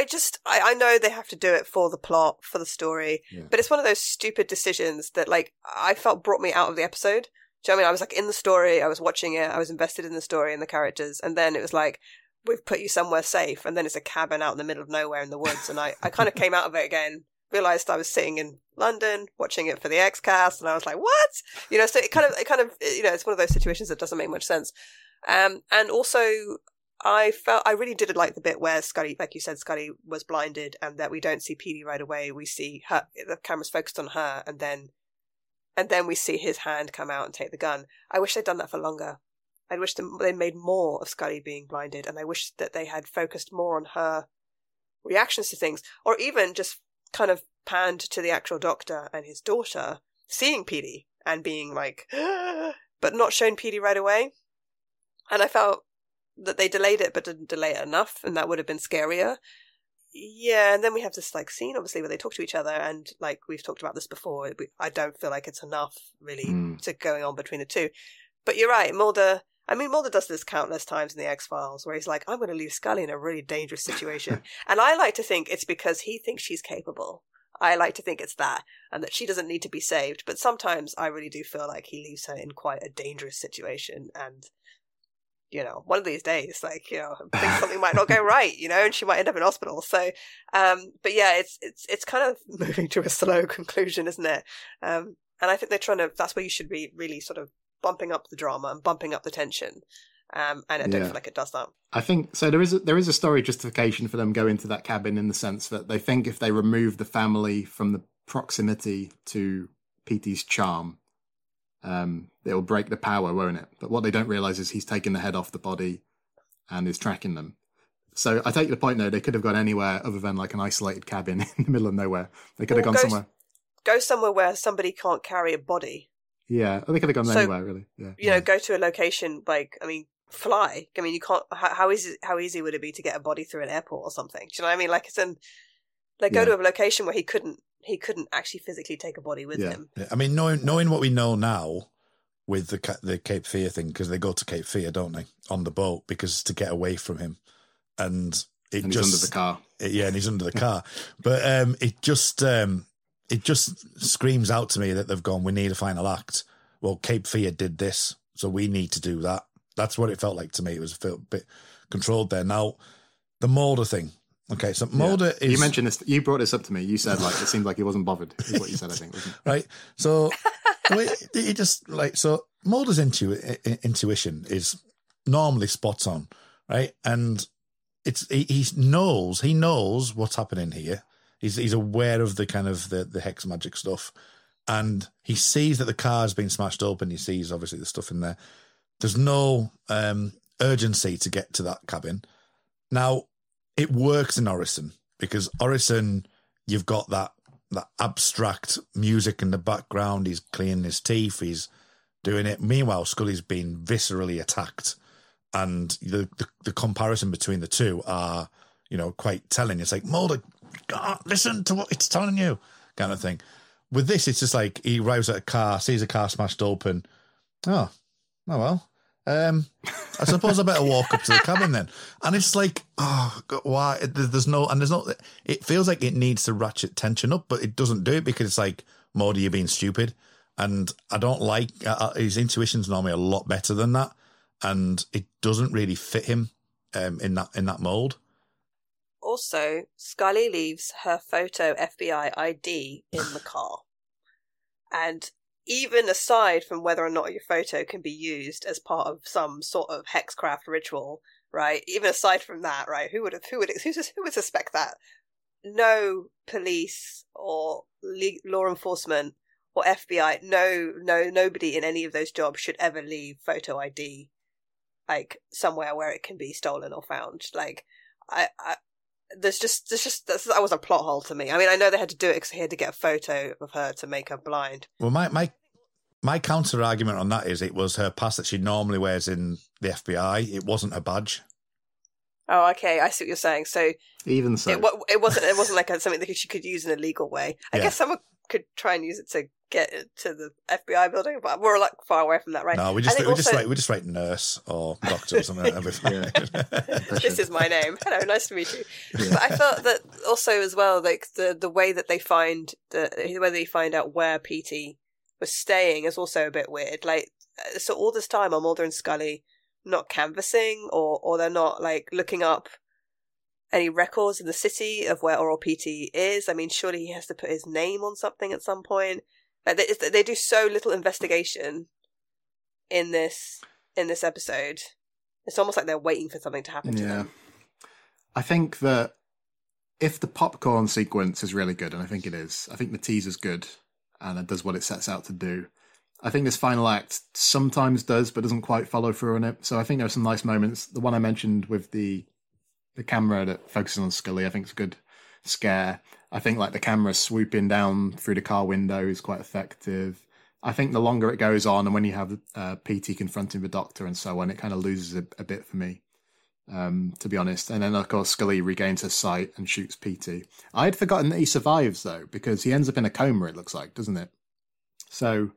I know they have to do it for the plot, for the story, but it's one of those stupid decisions that, I felt brought me out of the episode. Do you know what I mean? I was in the story, I was watching it, I was invested in the story and the characters, and then it was we've put you somewhere safe, and then it's a cabin out in the middle of nowhere in the woods, and I kind of came out of it again, realised I was sitting in London watching it for the XCast, and I was like, what? So it kind of it's one of those situations that doesn't make much sense. And also I really did like the bit where Scully, like you said, Scully was blinded, and that we don't see Petey right away. We see her, the camera's focused on her, and then we see his hand come out and take the gun. I wish they'd done that for longer. I wish they made more of Scully being blinded, and I wish that they had focused more on her reactions to things, or even just kind of panned to the actual doctor and his daughter seeing Petey and being but not shown Petey right away. And I felt that they delayed it, but didn't delay it enough, and that would have been scarier. Yeah, and then we have this scene, obviously, where they talk to each other, and we've talked about this before, I don't feel like it's enough, really, to going on between the two. But you're right, Mulder does this countless times in the X-Files, where he's like, I'm going to leave Scully in a really dangerous situation. And I like to think it's because he thinks she's capable. I like to think it's that, and that she doesn't need to be saved. But sometimes I really do feel like he leaves her in quite a dangerous situation, and one of these days, something might not go right, and she might end up in hospital. So, but yeah, it's kind of moving to a slow conclusion, isn't it? And I think that's where you should be really sort of bumping up the drama and bumping up the tension. and I don't feel like it does that. I think so. There is a story justification for them going to that cabin in the sense that they think if they remove the family from the proximity to Petey's charm, it'll break the power, won't it? But what they don't realise is he's taken the head off the body and is tracking them. So I take the point, though, they could have gone anywhere other than like an isolated cabin in the middle of nowhere. They could have gone somewhere. Go somewhere where somebody can't carry a body. Yeah, they could have gone anywhere, really. Yeah. You know, go to a location fly. I mean, you can't. How easy would it be to get a body through an airport or something? Do you know what I mean? Like, go to a location where he couldn't actually physically take a body with him. Yeah. I mean, knowing what we know now with the Cape Fear thing, because they go to Cape Fear, don't they, on the boat, because to get away from him, and he's under the car. And he's under the car, but it just screams out to me that they've gone, we need a final act. Well, Cape Fear did this, so we need to do that. That's what it felt like to me. It was a bit controlled there. Now, the Mulder thing. Okay, so Mulder is... You mentioned this. You brought this up to me. You said, like, it seemed like he wasn't bothered, is what you said, I think. Wasn't it? Right. So, so Mulder's intuition is normally spot on, right? And he knows what's happening here. He's aware of the kind of the hex magic stuff, and he sees that the car's been smashed open. He sees obviously the stuff in there. There's no urgency to get to that cabin. Now, it works in Orison because Orison, you've got that abstract music in the background. He's cleaning his teeth. He's doing it. Meanwhile, Scully's been viscerally attacked, and the comparison between the two are, quite telling. It's like, Mulder, listen to what it's telling you, kind of thing. With this, it's just like he arrives at a car, sees a car smashed open. Oh well. I suppose I better walk up to the cabin then. And it's like, oh, God, why? There's no. It feels like it needs to ratchet tension up, but it doesn't do it because it's like, Mulder, you're being stupid. And I don't like his intuition's normally a lot better than that, and it doesn't really fit him in that mold. Also, Scully leaves her photo FBI ID in the car, and even aside from whether or not your photo can be used as part of some sort of hexcraft ritual, right? Even aside from that, right? Who would suspect that? No police or law enforcement or FBI, nobody in any of those jobs should ever leave photo ID, like, somewhere where it can be stolen or found. Like, that was a plot hole to me. I mean, I know they had to do it because they had to get a photo of her to make her blind. Well, my counter argument on that is it was her pass that she normally wears in the FBI. It wasn't her badge. Oh, okay. I see what you're saying. So even so, it wasn't like something that she could use in a legal way. I guess someone could try and use it to get it to the FBI building, but we're like far away from that, right? No, we just write nurse or doctor or something like that. This is my name. Hello, nice to meet you. Yeah. But I felt that also as well, like the way that they find out where Petey was staying is also a bit weird. Like, so all this time are Mulder and Scully not canvassing or they're not like looking up any records in the city of where Oral Petey is? I mean, surely he has to put his name on something at some point. Like, they do so little investigation in this episode. It's almost like they're waiting for something to happen to them. I think that if the popcorn sequence is really good, and I think it is, I think the teaser's good and it does what it sets out to do. I think this final act sometimes does, but doesn't quite follow through on it. So I think there are some nice moments. The one I mentioned with the camera that focuses on Scully, I think it's a good scare. I think like the camera swooping down through the car window is quite effective. I think the longer it goes on and when you have Petey confronting the doctor and so on, it kind of loses a bit for me, to be honest. And then, of course, Scully regains her sight and shoots Petey. I had forgotten that he survives, though, because he ends up in a coma, it looks like, doesn't it? So,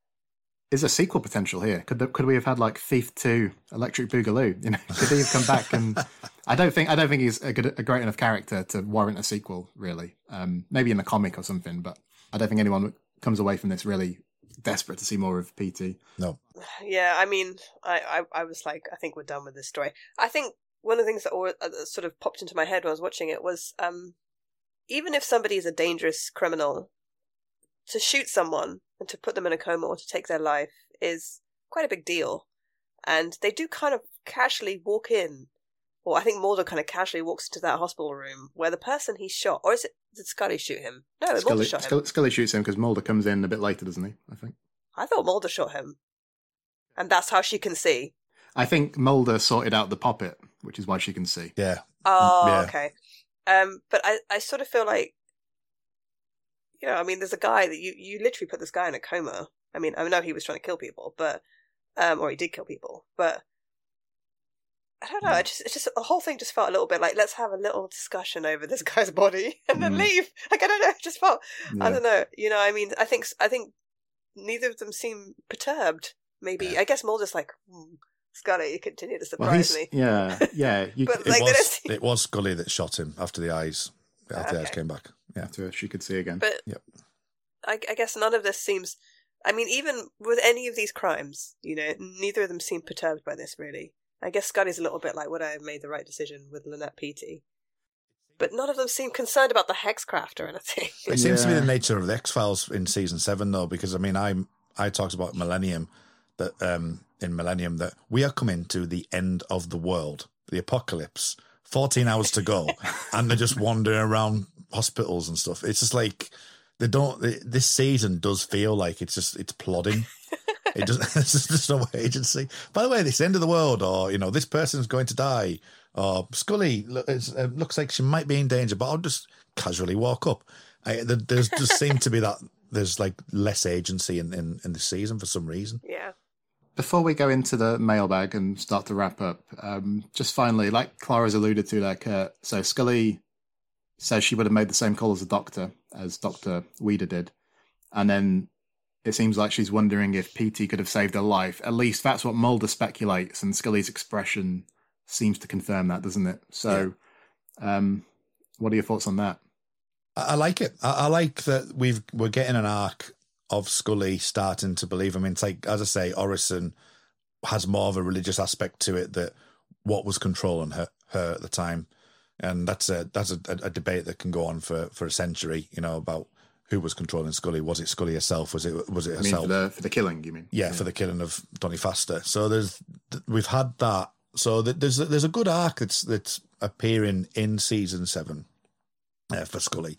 is there sequel potential here? Could we have had, like, Thief 2, Electric Boogaloo? You know, could he have come back? And I don't think he's a great enough character to warrant a sequel, really. Maybe in the comic or something, but I don't think anyone comes away from this really desperate to see more of PT. No. Yeah, I mean, I was like, I think we're done with this story. I think one of the things that sort of popped into my head when I was watching it was, even if somebody is a dangerous criminal, to shoot someone and to put them in a coma or to take their life is quite a big deal. And they do kind of casually walk in, or I think Mulder kind of casually walks into that hospital room where the person he shot, or did Scully shoot him? No, Mulder shot him. Scully shoots him because Mulder comes in a bit later, doesn't he? I think. I thought Mulder shot him. And that's how she can see. I think Mulder sorted out the poppet, which is why she can see. Yeah. Oh, yeah. Okay. But I sort of feel like, I mean, there's a guy that you literally put this guy in a coma. I mean, I know he was trying to kill people, but, or he did kill people, but I don't know. It's just the whole thing just felt a little bit like, let's have a little discussion over this guy's body and then leave. Like, I don't know. It just felt, I don't know. I mean, I think neither of them seem perturbed. Maybe, I guess Mulder's like, Scully, you continue to surprise me. Yeah. But it was Scully that shot him after the eyes came back. Yeah. So she could see again. But I guess none of this seems, I mean, even with any of these crimes, neither of them seem perturbed by this, really. I guess Scully's a little bit like, would I have made the right decision with Lynette Peattie? But none of them seem concerned about the Hexcraft or anything. It seems to be the nature of the X-Files in season 7, though, because, I mean, I talked about Millennium, that in Millennium, that we are coming to the end of the world, the apocalypse, 14 hours to go, and they're just wandering around hospitals and stuff. It's just like, this season does feel like it's plodding. It does. There's no agency. By the way, this end of the world, or this person's going to die, or Scully looks like she might be in danger, but I'll just casually walk up. There's just seemed to be that there's like less agency in this season for some reason. Yeah. Before we go into the mailbag and start to wrap up, just finally, like Clara's alluded to there, Kurt, so Scully says she would have made the same call as Dr. Weeder did. And then it seems like she's wondering if Peattie could have saved her life. At least that's what Mulder speculates, and Scully's expression seems to confirm that, doesn't it? So what are your thoughts on that? I like it. I like that we're getting an arc of Scully starting to believe. I mean, it's like, as I say, Orison has more of a religious aspect to it, that what was controlling her at the time. And that's a debate that can go on for a century, about who was controlling Scully. Was it Scully herself? Was it herself? I mean, for the killing, you mean? Yeah, for the killing of Donny Pfaster. So we've had that. So there's a good arc that's appearing in season 7 for Scully.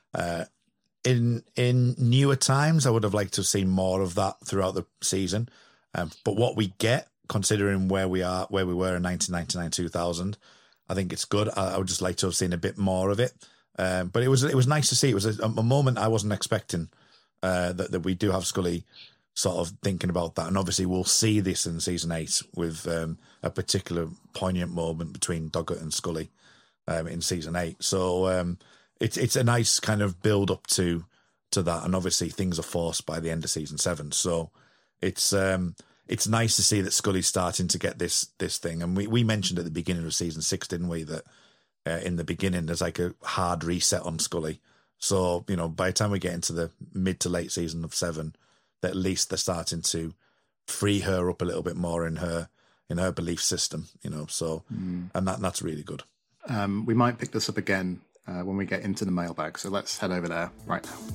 In newer times, I would have liked to have seen more of that throughout the season. But what we get, considering where we were in 1999, 2000, I think it's good. I would just like to have seen a bit more of it. But it was nice to see. It was a moment I wasn't expecting, that we do have Scully sort of thinking about that. And obviously we'll see this in season 8 with a particular poignant moment between Doggett and Scully in season 8. So it's a nice kind of build up to that. And obviously things are forced by the end of season 7. So it's nice to see that Scully's starting to get this thing. And we mentioned at the beginning of season 6, didn't we, that in the beginning there's like a hard reset on Scully. So, by the time we get into the mid to late season of 7, that at least they're starting to free her up a little bit more in her belief system, so, and that's really good. We might pick this up again when we get into the mailbag. So let's head over there right now.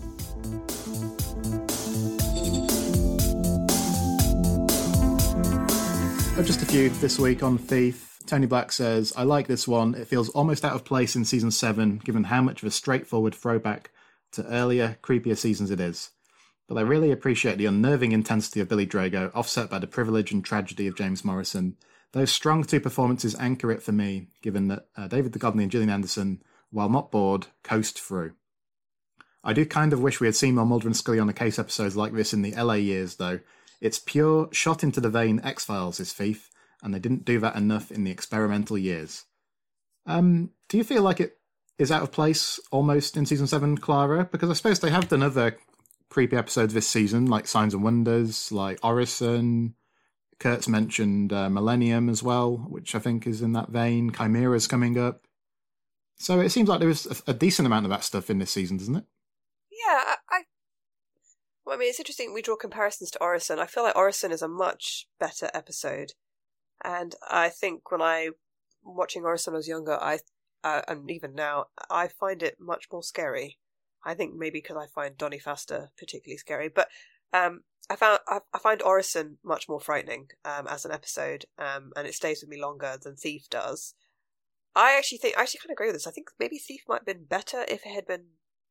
Just a few this week on Thief. Tony Black says, I like this one. It feels almost out of place in season 7, given how much of a straightforward throwback to earlier, creepier seasons it is. But I really appreciate the unnerving intensity of Billy Drago, offset by the privilege and tragedy of James Morrison. Those strong 2 performances anchor it for me, given that David Duchovny and Gillian Anderson, while not bored, coast through. I do kind of wish we had seen more Mulder and Scully on the case episodes like this in the LA years, though. It's pure, shot into the vein X-Files, this Thief, and they didn't do that enough in the experimental years. Do you feel like it is out of place almost in season 7, Clara? Because I suppose they have done other creepy episodes this season, like Signs and Wonders, like Orison. Kurt's mentioned Millennium as well, which I think is in that vein. Chimera's coming up. So it seems like there was a decent amount of that stuff in this season, doesn't it? Yeah, I mean, it's interesting we draw comparisons to Orison. I feel like Orison is a much better episode. And I think when I'm watching Orison when I was younger, and even now, I find it much more scary. I think maybe because I find Donny Pfaster particularly scary. But I find Orison much more frightening as an episode, and it stays with me longer than Thief does. I actually kind of agree with this. I think maybe Thief might have been better if it had been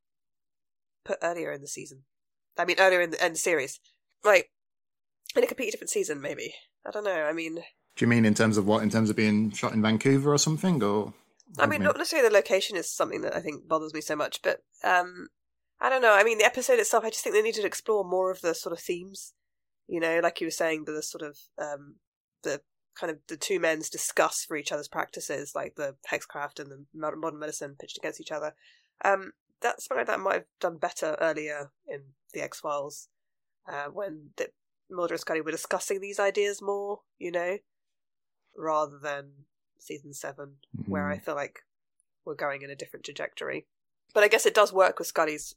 put earlier in the season. I mean, earlier in the series, like in a completely different season, maybe. I don't know. I mean, do you mean in terms of what? In terms of being shot in Vancouver or something, or? I mean, not necessarily the location is something that I think bothers me so much, but I don't know. I mean, the episode itself, I just think they needed to explore more of the sort of themes. You know, like you were saying, the sort of the kind of the two men's discuss for each other's practices, like the hexcraft and the modern medicine pitched against each other. That something like that might have done better earlier in the X-Files, when Mulder and Scully were discussing these ideas more, you know, rather than season 7, where I feel like we're going in a different trajectory. But I guess it does work with Scully's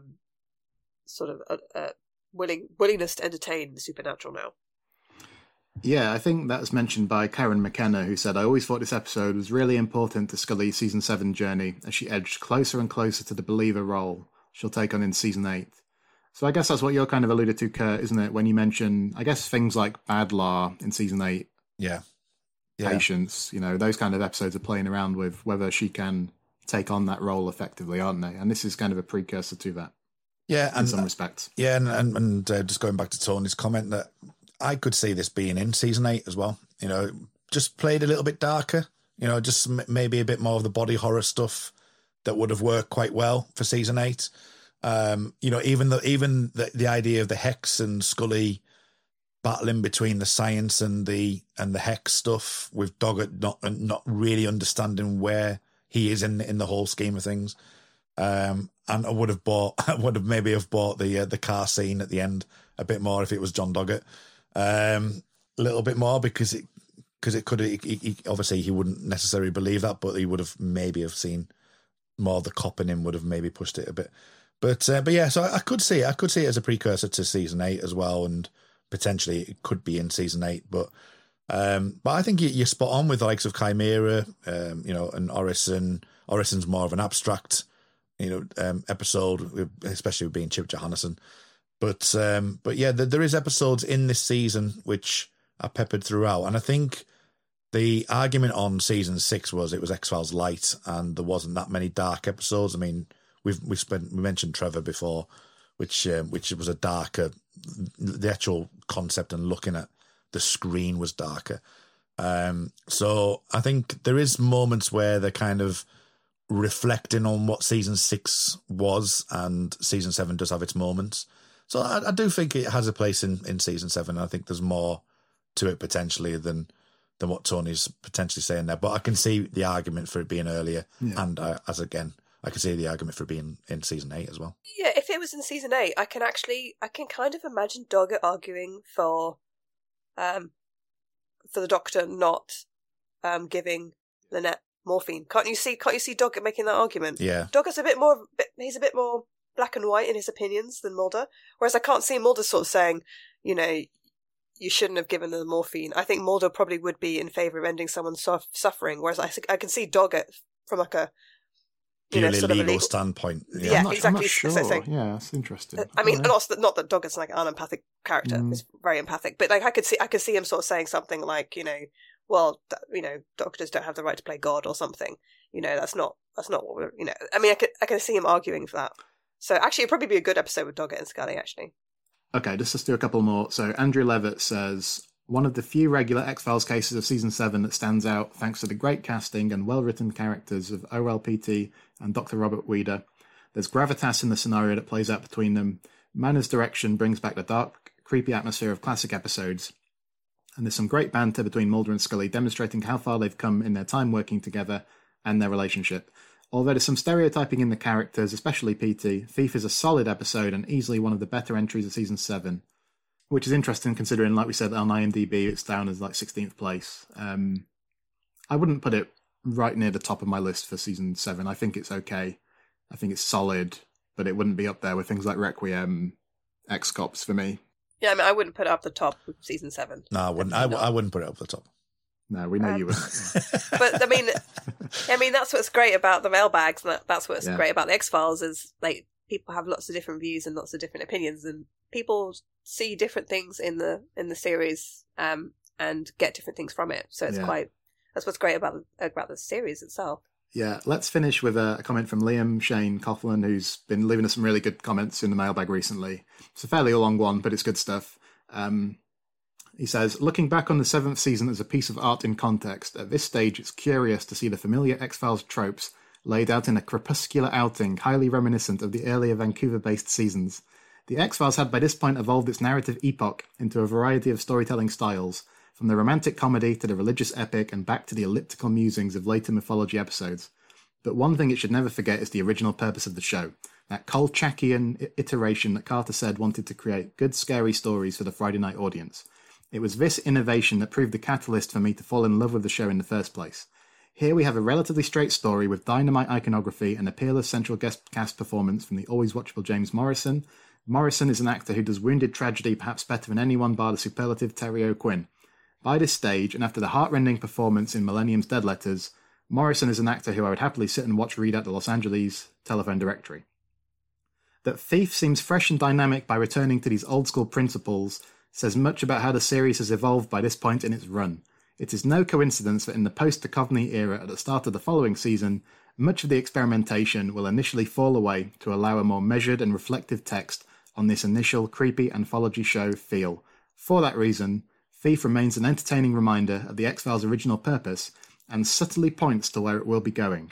sort of willingness to entertain the supernatural now. Yeah, I think that was mentioned by Karen McKenna, who said, "I always thought this episode was really important to Scully's season 7 journey as she edged closer and closer to the believer role she'll take on in season 8. So I guess that's what you're kind of alluded to, Kurt, isn't it? When you mention, I guess, things like Bad Law in season 8. Yeah. Patience, you know, those kind of episodes are playing around with whether she can take on that role effectively, aren't they? And this is kind of a precursor to that. Yeah, in some respects. Yeah, and just going back to Tony's comment that I could see this being in season 8 as well. You know, just played a little bit darker. You know, just maybe a bit more of the body horror stuff that would have worked quite well for season 8. You know, even the idea of the Hex and Scully battling between the science and the Hex stuff, with Doggett not really understanding where he is in the whole scheme of things. And I would have maybe bought the car scene at the end a bit more if it was John Doggett, a little bit more, because it could obviously he wouldn't necessarily believe that, but he would have maybe seen more of the cop in him, would have maybe pushed it a bit. But yeah, so I could see it as a precursor to season 8 as well, and potentially it could be in season 8. But I think you're spot on with the likes of Chimera, you know, and Orison. Orison's more of an abstract, you know, episode, especially with being Chip Johannesson. But yeah, there is episodes in this season which are peppered throughout, and I think the argument on season 6 was it was X-Files light, and there wasn't that many dark episodes. I mean, we mentioned Trevor before, which was a darker. The actual concept and looking at the screen was darker. So I think there is moments where they're kind of reflecting on what season 6 was, and season 7 does have its moments. So I do think it has a place in season 7. I think there's more to it potentially than what Tony's potentially saying there. But I can see the argument for it being earlier, and I can see the argument for it being in season 8 as well. Yeah, if it was in season 8, I can kind of imagine Doggett arguing for the Doctor not giving Lynette morphine. Can't you see Doggett making that argument? Yeah, Doggett's he's a bit more black and white in his opinions than Mulder, whereas I can't see Mulder sort of saying, you know, you shouldn't have given her the morphine. I think Mulder probably would be in favour of ending someone's suffering, whereas I can see Doggett from like a purely legal standpoint. Yeah, I'm not, exactly. I'm not sure. Yeah, that's interesting. I mean, not that Doggett's like an unempathic character. He's very empathic, but like I could see him sort of saying something like, you know, well, you know, doctors don't have the right to play God or something. You know, that's not what we're. You know, I mean, I can see him arguing for that. So actually, it'd probably be a good episode with Doggett and Scully. Actually. Okay, let's do a couple more. So Andrew Levitt says, one of the few regular X-Files cases of season 7 that stands out thanks to the great casting and well-written characters of OLPT and Dr. Robert Weeder. There's gravitas in the scenario that plays out between them. Manners' direction brings back the dark, creepy atmosphere of classic episodes. And there's some great banter between Mulder and Scully, demonstrating how far they've come in their time working together and their relationship. Although there's some stereotyping in the characters, especially PT, Thief is a solid episode and easily one of the better entries of season 7. Which is interesting considering, like we said, on IMDb, it's down as like 16th place. I wouldn't put it right near the top of my list for season 7. I think it's okay. I think it's solid, but it wouldn't be up there with things like Requiem, X-Cops for me. Yeah, I mean, I wouldn't put it up the top with season 7. No, I wouldn't. I wouldn't put it up the top. No, we know you wouldn't. But I mean, that's what's great about the mailbags, and that's what's great about the X-Files is like people have lots of different views and lots of different opinions, and people see different things in the series and get different things from it. So it's that's what's great about the series itself. Yeah, let's finish with a comment from Liam Shane Coughlin, who's been leaving us some really good comments in the mailbag recently. It's a fairly long one, but it's good stuff. He says, looking back on the 7th season as a piece of art in context, at this stage it's curious to see the familiar X-Files tropes laid out in a crepuscular outing highly reminiscent of the earlier Vancouver-based seasons. The X-Files had by this point evolved its narrative epoch into a variety of storytelling styles, from the romantic comedy to the religious epic and back to the elliptical musings of later mythology episodes. But one thing it should never forget is the original purpose of the show, that Kolchakian iteration that Carter said wanted to create good, scary stories for the Friday night audience. It was this innovation that proved the catalyst for me to fall in love with the show in the first place. Here we have a relatively straight story with dynamite iconography and a peerless central guest cast performance from the always watchable James Morrison. Morrison is an actor who does wounded tragedy perhaps better than anyone bar the superlative Terry O'Quinn. By this stage, and after the heart-rending performance in Millennium's Dead Letters, Morrison is an actor who I would happily sit and watch read out the Los Angeles telephone directory. That Thief seems fresh and dynamic by returning to these old-school principles says much about how the series has evolved by this point in its run. It is no coincidence that in the post-Duchovny era at the start of the following season, much of the experimentation will initially fall away to allow a more measured and reflective text on this initial creepy anthology show feel. For that reason, Thief remains an entertaining reminder of the X-Files' original purpose and subtly points to where it will be going.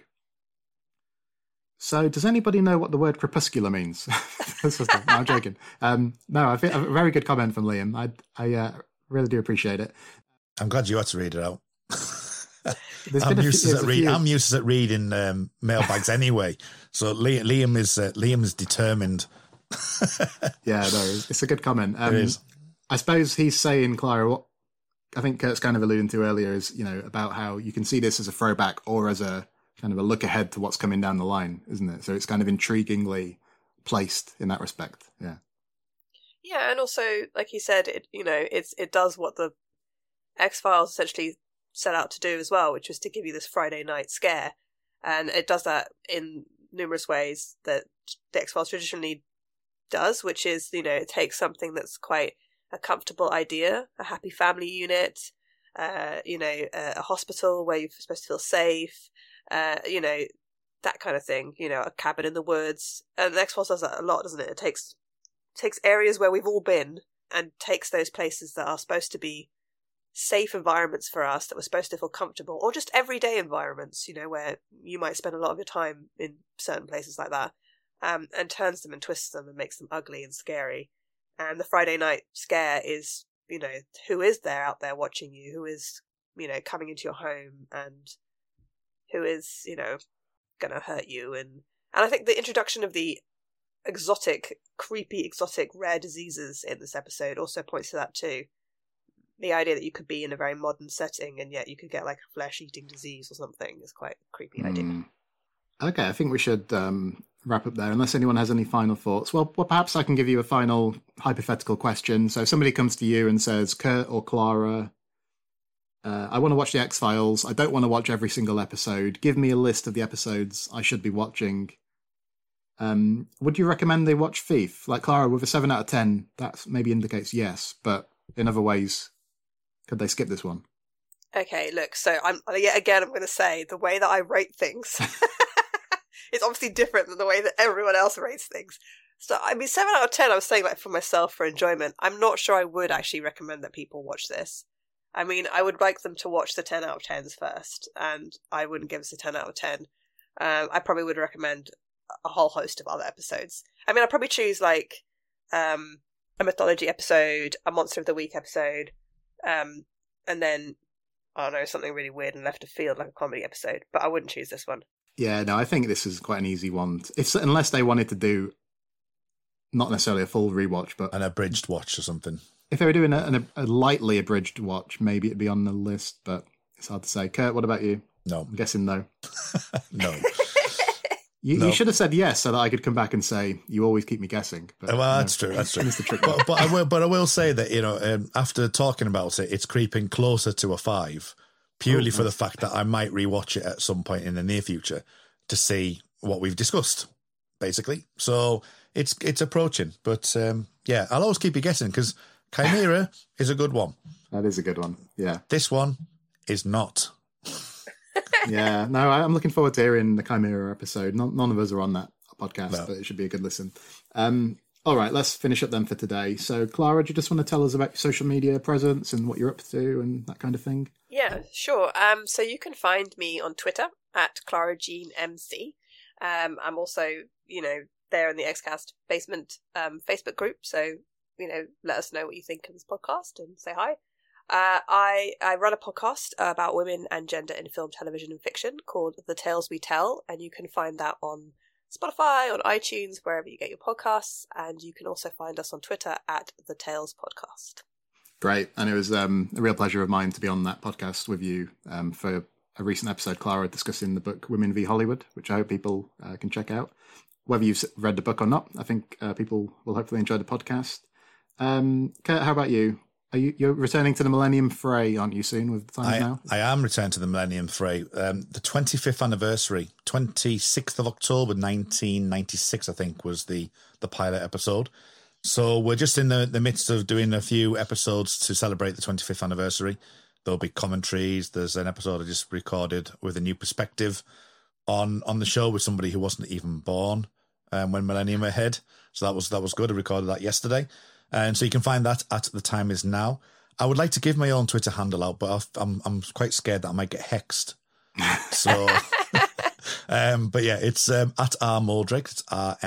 So, does anybody know what the word crepuscular means? No, I'm joking. No, I think a very good comment from Liam. I really do appreciate it. I'm glad you had to read it out. I'm used to reading mailbags anyway. So Liam is determined. Yeah, no, it's a good comment. It is. I suppose he's saying, Clara, what I think Kurt's kind of alluding to earlier is, about how you can see this as a throwback or as a kind of a look ahead to what's coming down the line, isn't it? So it's kind of intriguingly placed in that respect. Yeah. Yeah, and also, like he said, it does what the X-Files essentially set out to do as well, which was to give you this Friday night scare. And it does that in numerous ways that the X-Files traditionally does, which is, it takes something that's quite a comfortable idea, a happy family unit, a hospital where you're supposed to feel safe, that kind of thing, a cabin in the woods. And the X-Files does that a lot, doesn't it? It takes areas where we've all been and takes those places that are supposed to be safe environments for us, that we're supposed to feel comfortable, or just everyday environments, where you might spend a lot of your time in certain places like that, and turns them and twists them and makes them ugly and scary. And the Friday night scare is, who is there out there watching you, who is, coming into your home, and who is, gonna hurt you. And I think the introduction of the creepy exotic rare diseases in this episode also points to that too. The idea that you could be in a very modern setting and yet you could get like a flesh-eating disease or something is quite a creepy idea. Okay, I think we should wrap up there, unless anyone has any final thoughts. Well, perhaps I can give you a final hypothetical question. So if somebody comes to you and says, Kurt or Clara, I want to watch the X-Files. I don't want to watch every single episode. Give me a list of the episodes I should be watching. Would you recommend they watch Thief? Like Clara, with a 7 out of 10, that maybe indicates yes, but in other ways, could they skip this one? Okay, look, so I'm going to say the way that I rate things is obviously different than the way that everyone else rates things. So, 7 out of 10, I was saying like for myself, for enjoyment. I'm not sure I would actually recommend that people watch this. I would like them to watch the 10 out of 10s first, and I wouldn't give us a 10 out of 10. I probably would recommend a whole host of other episodes. I'd probably choose like a mythology episode, a monster of the week episode, and then, I don't know, something really weird and left of field like a comedy episode, but I wouldn't choose this one. Yeah, no, I think this is quite an easy one. Unless they wanted to do not necessarily a full rewatch, but an abridged watch or something. If they were doing a lightly abridged watch, maybe it'd be on the list, but it's hard to say. Kurt, what about you? No. I'm guessing no. No. You should have said yes so that I could come back and say, you always keep me guessing. But, that's true. That's true. It's the trick. But I will say that, after talking about it, it's creeping closer to a 5, purely for the fact that I might rewatch it at some point in the near future to see what we've discussed, basically. So it's approaching, but yeah, I'll always keep you guessing because Chimera is a good one. That is a good one. Yeah. This one is not. Yeah. No, I'm looking forward to hearing the Chimera episode. None of us are on that podcast, No. but it should be a good listen. All right, let's finish up then for today. So, Clara, do you just want to tell us about your social media presence and what you're up to and that kind of thing? Yeah, sure. So you can find me on Twitter at ClaraJeanMC. I'm also, there in the XCast basement Facebook group. So, let us know what you think of this podcast and say hi. I run a podcast about women and gender in film, television, and fiction called The Tales We Tell, and you can find that on Spotify, on iTunes, wherever you get your podcasts, and you can also find us on Twitter at The Tales Podcast. Great. And it was a real pleasure of mine to be on that podcast with you for a recent episode, Clara, discussing the book Women v Hollywood, which I hope people can check out. Whether you've read the book or not, I think people will hopefully enjoy the podcast. Kurt, how about you? You're returning to the Millennium Fray, aren't you, soon with the Times Now? I am returning to the Millennium Fray. The 25th anniversary, 26th of October 1996, I think, was the pilot episode. So we're just in the midst of doing a few episodes to celebrate the 25th anniversary. There'll be commentaries. There's an episode I just recorded with a new perspective on the show with somebody who wasn't even born when Millennium Ahead. So that was good. I recorded that yesterday. And so you can find that at The Time Is Now. I would like to give my own Twitter handle out, but I'm quite scared that I might get hexed. So, but yeah, it's at rmuldrake. It's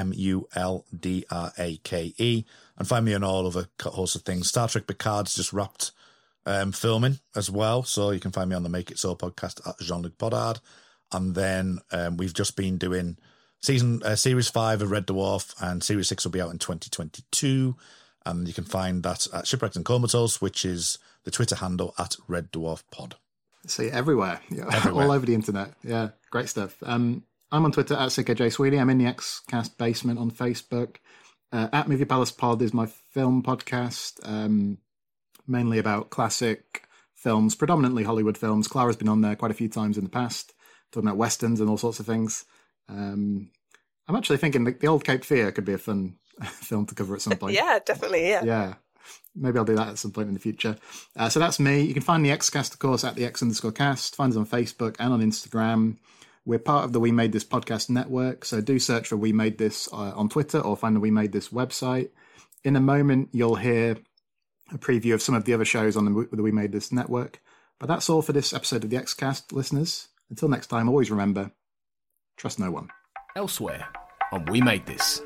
RMULDRAKE. And find me on all other hosts of things. Star Trek Picard's just wrapped filming as well. So you can find me on the Make It So podcast at Jean-Luc Podard. And then we've just been doing Series 5 of Red Dwarf, and Series 6 will be out in 2022. And you can find that at Shipwrecked and Comatose, which is the Twitter handle at Red Dwarf Pod. See, everywhere. All over the internet. Yeah, great stuff. I'm on Twitter at SickoJSweeney. I'm in the XCast basement on Facebook. At Movie Palace Pod is my film podcast, mainly about classic films, predominantly Hollywood films. Clara's been on there quite a few times in the past, talking about westerns and all sorts of things. I'm actually thinking the Old Cape Fear could be a fun film to cover at some point. Yeah, definitely, Yeah. Maybe I'll do that at some point in the future. So that's me. You can find the XCast, of course, at the X_cast. Find us on Facebook and on Instagram. We're part of the We Made This podcast network, so do search for We Made This on Twitter or find the We Made This website. In a moment, you'll hear a preview of some of the other shows on the We Made This network. But that's all for this episode of the XCast, listeners. Until next time, always remember, trust no one. Elsewhere on We Made This.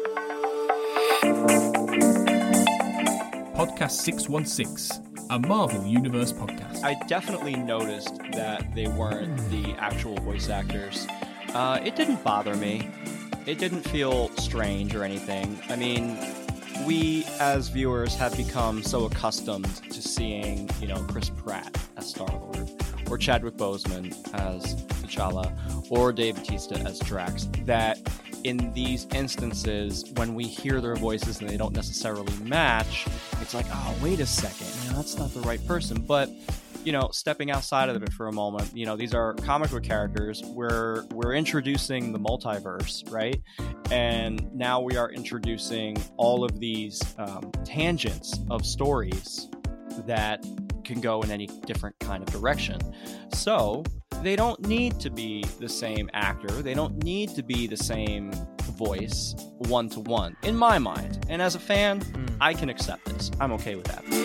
Podcast 616, a Marvel Universe podcast. I definitely noticed that they weren't the actual voice actors. It didn't bother me. It didn't feel strange or anything. I mean, we as viewers have become so accustomed to seeing, Chris Pratt as Star-Lord, or Chadwick Boseman as T'Challa, or Dave Bautista as Drax, that in these instances, when we hear their voices and they don't necessarily match, it's like, oh, wait a second, that's not the right person. But, stepping outside of it for a moment, these are comic book characters. We're introducing the multiverse, right? And now we are introducing all of these tangents of stories that can go in any different kind of direction. So they don't need to be the same actor. They don't need to be the same voice one-to-one, in my mind. And as a fan, I can accept this. I'm okay with that.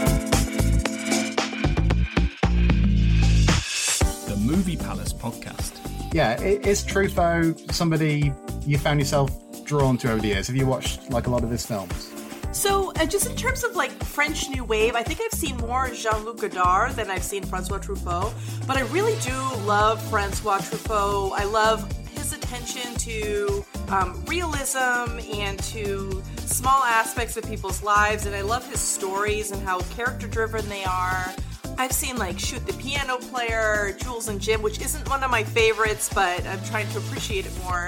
The Movie Palace podcast. Yeah, is Truffaut somebody you found yourself drawn to over the years? Have you watched a lot of his films? So, just in terms of French New Wave, I think I've seen more Jean-Luc Godard than I've seen Francois Truffaut. But I really do love Francois Truffaut. I love his attention to realism and to small aspects of people's lives. And I love his stories and how character-driven they are. I've seen Shoot the Piano Player, Jules and Jim, which isn't one of my favorites, but I'm trying to appreciate it more.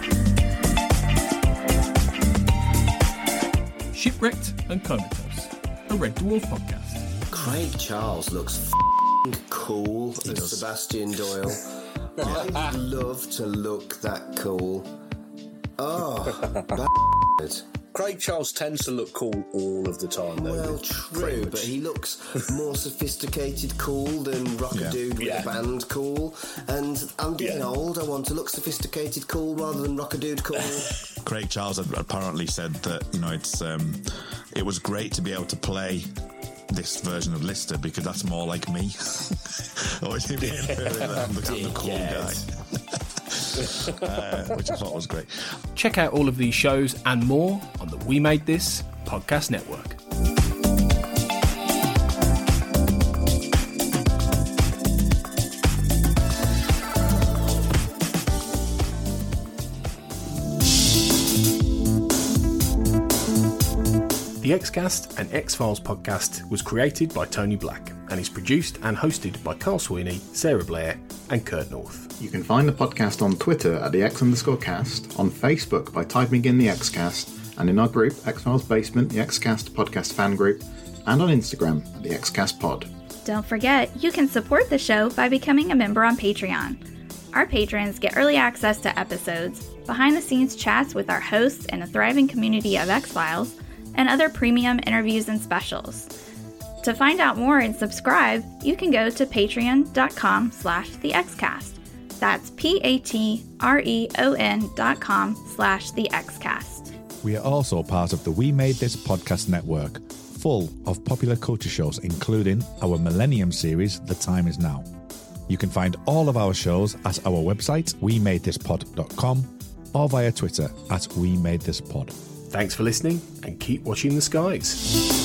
Shipwrecked and Comatose, a Red Dwarf podcast. Craig Charles looks cool as Sebastian Doyle. I would love to look that cool. Oh, Craig Charles tends to look cool all of the time, though. Well, true, but he looks more sophisticated cool than Rock-a-Dude with a band cool. And I'm getting old. I want to look sophisticated cool rather than Rock-a-Dude cool. Craig Charles had apparently said that, you know, it was great to be able to play this version of Lister because that's more like me. I'm the cool guy. Which I thought was great. Check out all of these shows and more on the We Made This podcast network. The Xcast and X-Files podcast was created by Tony Black and is produced and hosted by Carl Sweeney, Sarah Blair and Kurt North. You can find the podcast on Twitter at the X_cast, on Facebook by typing in the Xcast, and in our group, X-Files Basement, the Xcast podcast fan group, and on Instagram at the Xcast pod. Don't forget, you can support the show by becoming a member on Patreon. Our patrons get early access to episodes, behind-the-scenes chats with our hosts and a thriving community of X-Files, and other premium interviews and specials. To find out more and subscribe, you can go to patreon.com/thexcast. That's patreon.com/thexcast. We are also part of the We Made This podcast network, full of popular culture shows, including our Millennium series, The Time Is Now. You can find all of our shows at our website, wemadethispod.com, or via Twitter at wemadethispod. Thanks for listening and keep watching the skies.